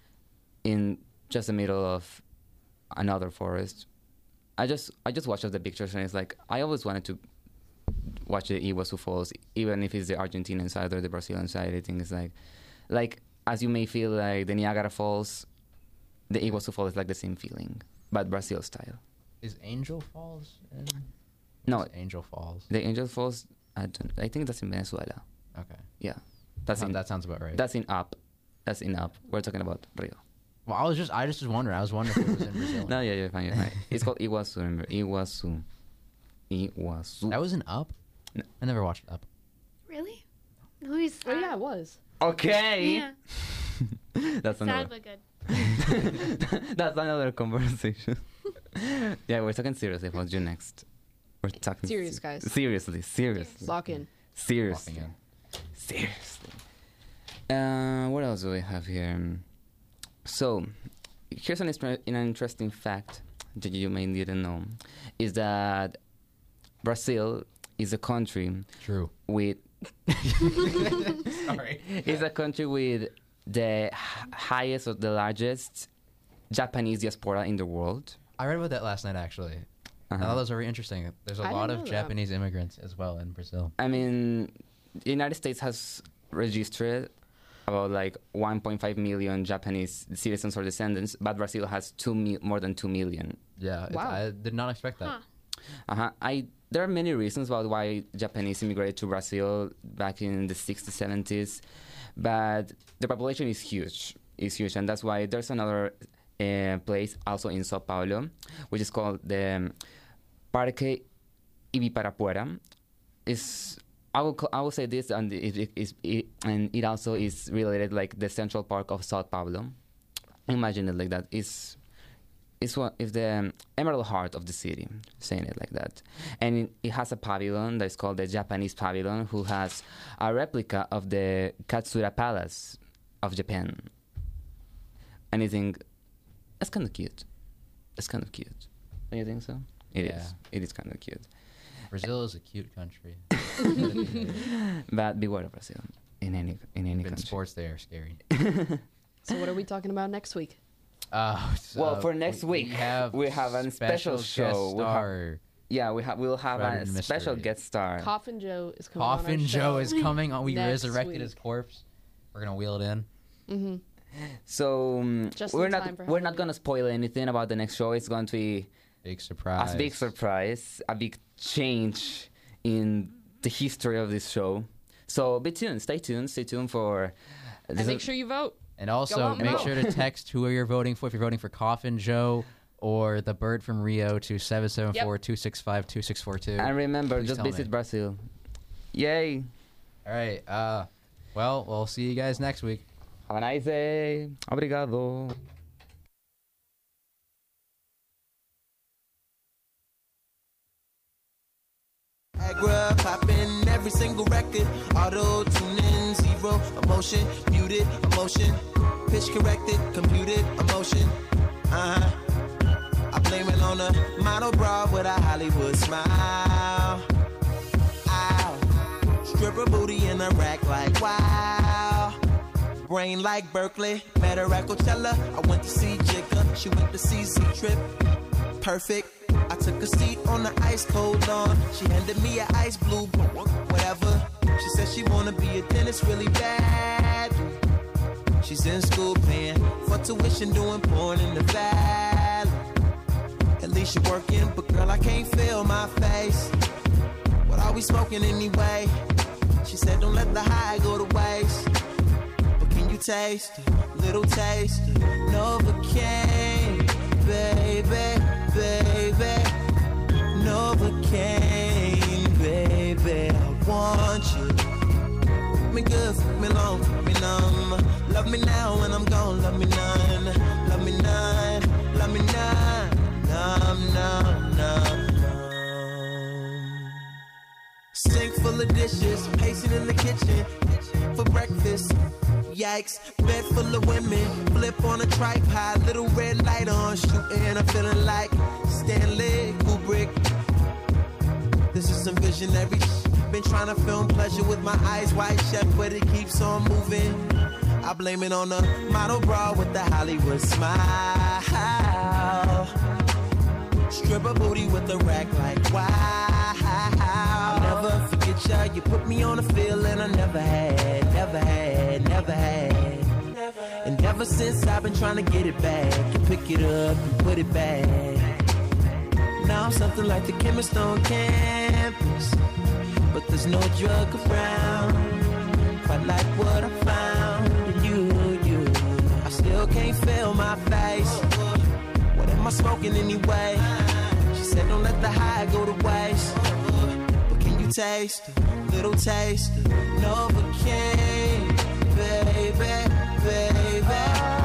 in just the middle of another forest. I just I just watched the pictures and it's like, I always wanted to watch the Iguazu Falls, even if it's the Argentinian side or the Brazilian side. I think it's like, like as you may feel like the Niagara Falls, the Iguazu Falls is like the same feeling, but Brazil style. Is Angel Falls in? No. What's Angel Falls. The Angel Falls, I don't. I think that's in Venezuela. Okay. Yeah, that's Oh, in that sounds about right. that's in up. That's in up. We're talking about Rio. well, I was just I just was wondering. I was wondering if it was in Brazil. No, yeah, you're fine. You're fine. It's called Iguazu. Remember, Iguazu. Iguazu. That was in Up? No. I never watched Up. Really? Who's Oh yeah, it was. Okay. Yeah. That's Sad another. but good. That's another conversation. Yeah, we're talking seriously about you next. We're talking Serious, se- guys. Seriously, seriously, Lock in. seriously, Walking seriously. Uh, what else do we have here? So, here's an, istra- an interesting fact that you may need to know: is that Brazil is a country True. with Sorry. is a country with the h- highest or the largest Japanese diaspora in the world. I read about that last night, actually. I Uh-huh. thought that was very interesting. There's a I lot didn't of know that. Japanese immigrants as well in Brazil. I mean, the United States has registered about like one point five million Japanese citizens or descendants, but Brazil has two mi- more than two million. Yeah. it's- Wow. I did not expect that. Huh. Uh-huh. I there are many reasons about why Japanese immigrated to Brazil back in the sixties, seventies, but the population is huge. It's huge, and that's why there's another uh, place also in Sao Paulo, which is called the um, Parque Ibirapuera. It's I will co- I will say this, and it, it, it, it and it also is related like the Central Park of Sao Paulo. Imagine it like that. It's it's one it's the um, emerald heart of the city, saying it like that, and it, it has a pavilion that's called the Japanese Pavilion, who has a replica of the Katsura Palace of Japan. And I think that's kind of cute. It's kind of cute. Don't you think so? It Yeah. is. It is kind of cute. Brazil is a cute country. But beware of Brazil in any in any But in country. sports, they are scary. So what are we talking about next week? Uh, Well, uh, for next we, week, we have we have a special guest show. We'll have- star. Yeah, we have we'll have Shrouded a in special mystery. guest star. Coffin Joe is coming on our Coffin show. Joe is coming on. We next resurrected week. his corpse. We're gonna wheel it in. Mm-hmm. So um, Just we're in not time for we're not Halloween. gonna spoil anything about the next show. It's going to be Big surprise. a big surprise, a big change in the history of this show. So be tuned, stay tuned, stay tuned for. And make sure you vote. And Go also out and make vote. sure to text who you're voting for. If you're voting for Coffin Joe or the Bird from Rio to seven seven four, two six five, two six four two. And remember, Please just tell visit me. Brazil. Yay! All right. Uh, well, we'll see you guys next week. Have a nice day. Obrigado. Agra, popping every single record. Auto tuning, zero emotion, muted emotion, pitch corrected, computed emotion. Uh huh. I blame it on a model broad with a Hollywood smile. Ow. Stripper booty in a rack like wow. Brain like Berkeley, met her at Coachella. I went to see Jigga, she went to see Z Trip. Perfect. I took a seat on the ice cold lawn. She handed me an ice blue, whatever. She said she wanna be a dentist really bad. She's in school paying for tuition, doing porn in the valley. At least you're working, but girl, I can't feel my face. What are we smoking anyway? She said don't let the high go to waste. But can you taste it? Little taste of Novocaine, baby. Baby, Novocaine, baby, I want you. Fuck me good, fuck me long, fuck me numb. Love me now when I'm gone, love me none. Love me none, love me none. Numb, numb, numb, numb. Sink full of dishes, pacing in the kitchen for breakfast. Yikes, bed full of women, flip on a tripod, little red light on, shooting, I'm feeling like Stanley Kubrick. This is some visionary sh- been trying to film pleasure with my eyes wide shut, but it keeps on moving. I blame it on the model bra with the Hollywood smile. Stripper booty with the rack like wow. I'll never forget ya, you put me on a feeling I never had, never had, never had. And ever since I've been trying to get it back, and pick it up and put it back. Now I'm something like the chemist on campus, but there's no drug around. Quite like what I found in you, you. I still can't feel my face. What am I smoking anyway? She said don't let the high go to waste. But can you taste a little taste of Novocaine, baby, baby.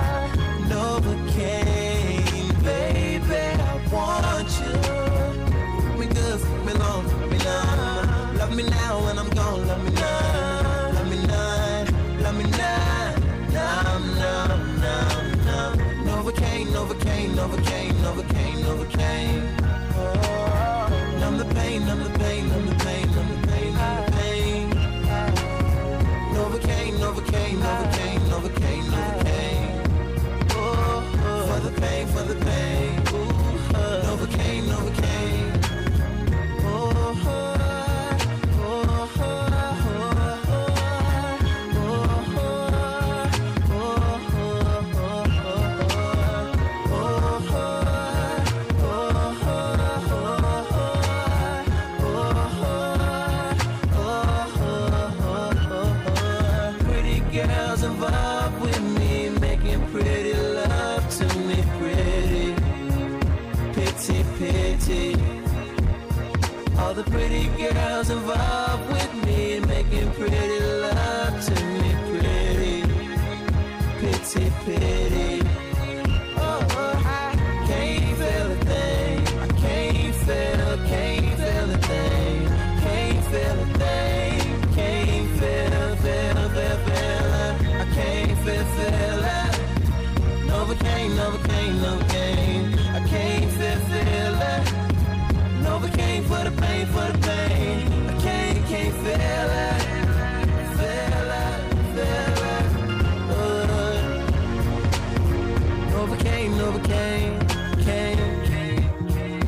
Novocaine, baby, I want you. Fuck me good, fuck me long, fuck me numb. Love me now when I'm gone, love me none. Love me none, love me none. Numb, numb, numb, numb. Novocaine, Novocaine, Novocaine, Novocaine, Novocaine. Oh, numb the pain, numb the pain, numb the pain, numb the pain, numb the pain. Novocaine, Novocaine, Novocaine, Novocaine, Novocaine. Oh, oh, for the pain, for the pain. Ooh, uh, Novocaine, Novocaine. Oh, oh, oh, oh, oh, oh, oh, oh, oh, oh, oh. city. Oh, oh, I can't feel a thing. I can't feel, can't feel a thing. Can't feel a thing. Can't feel, feel, feel, feel it. I can't feel, feel it. Novocaine, Novocaine, Novocaine. I can't feel, feel it. Novocaine for the pain, for the pain. I can't, can't feel it. Feel it, feel it. Uh, Novocaine, Novocaine, cane, cane, cane.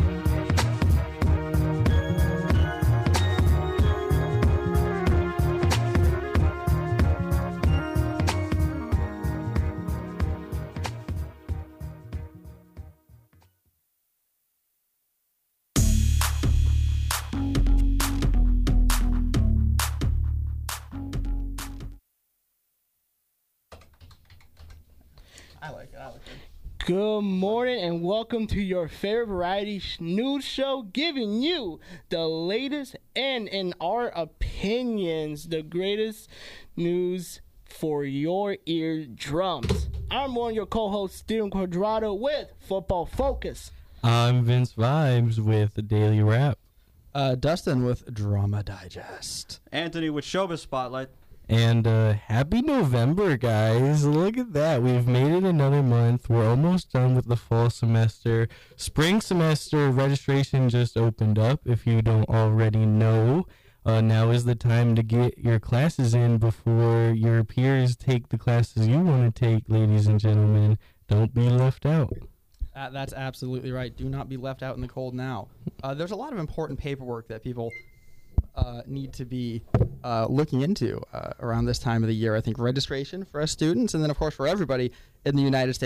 I like it. I like it. Good morning and welcome to your favorite variety sh- news show, giving you the latest and, in our opinions, the greatest news for your eardrums. I'm one of your co-hosts, Steven Quadrado, with Football Focus. I'm Vince Vibes with the Daily Wrap. Uh, Dustin with Drama Digest. Anthony with Showbiz Spotlight. And uh, happy November, guys. Look at that. We've made it another month. We're almost done with the fall semester. Spring semester registration just opened up, if you don't already know. Uh, now is the time to get your classes in before your peers take the classes you want to take, ladies and gentlemen. Don't be left out. Uh, that's absolutely right. Do not be left out in the cold now. Uh, there's a lot of important paperwork that people uh, need to be uh, looking into uh, around this time of the year. I think registration for us students, and then, of course, for everybody in the United States.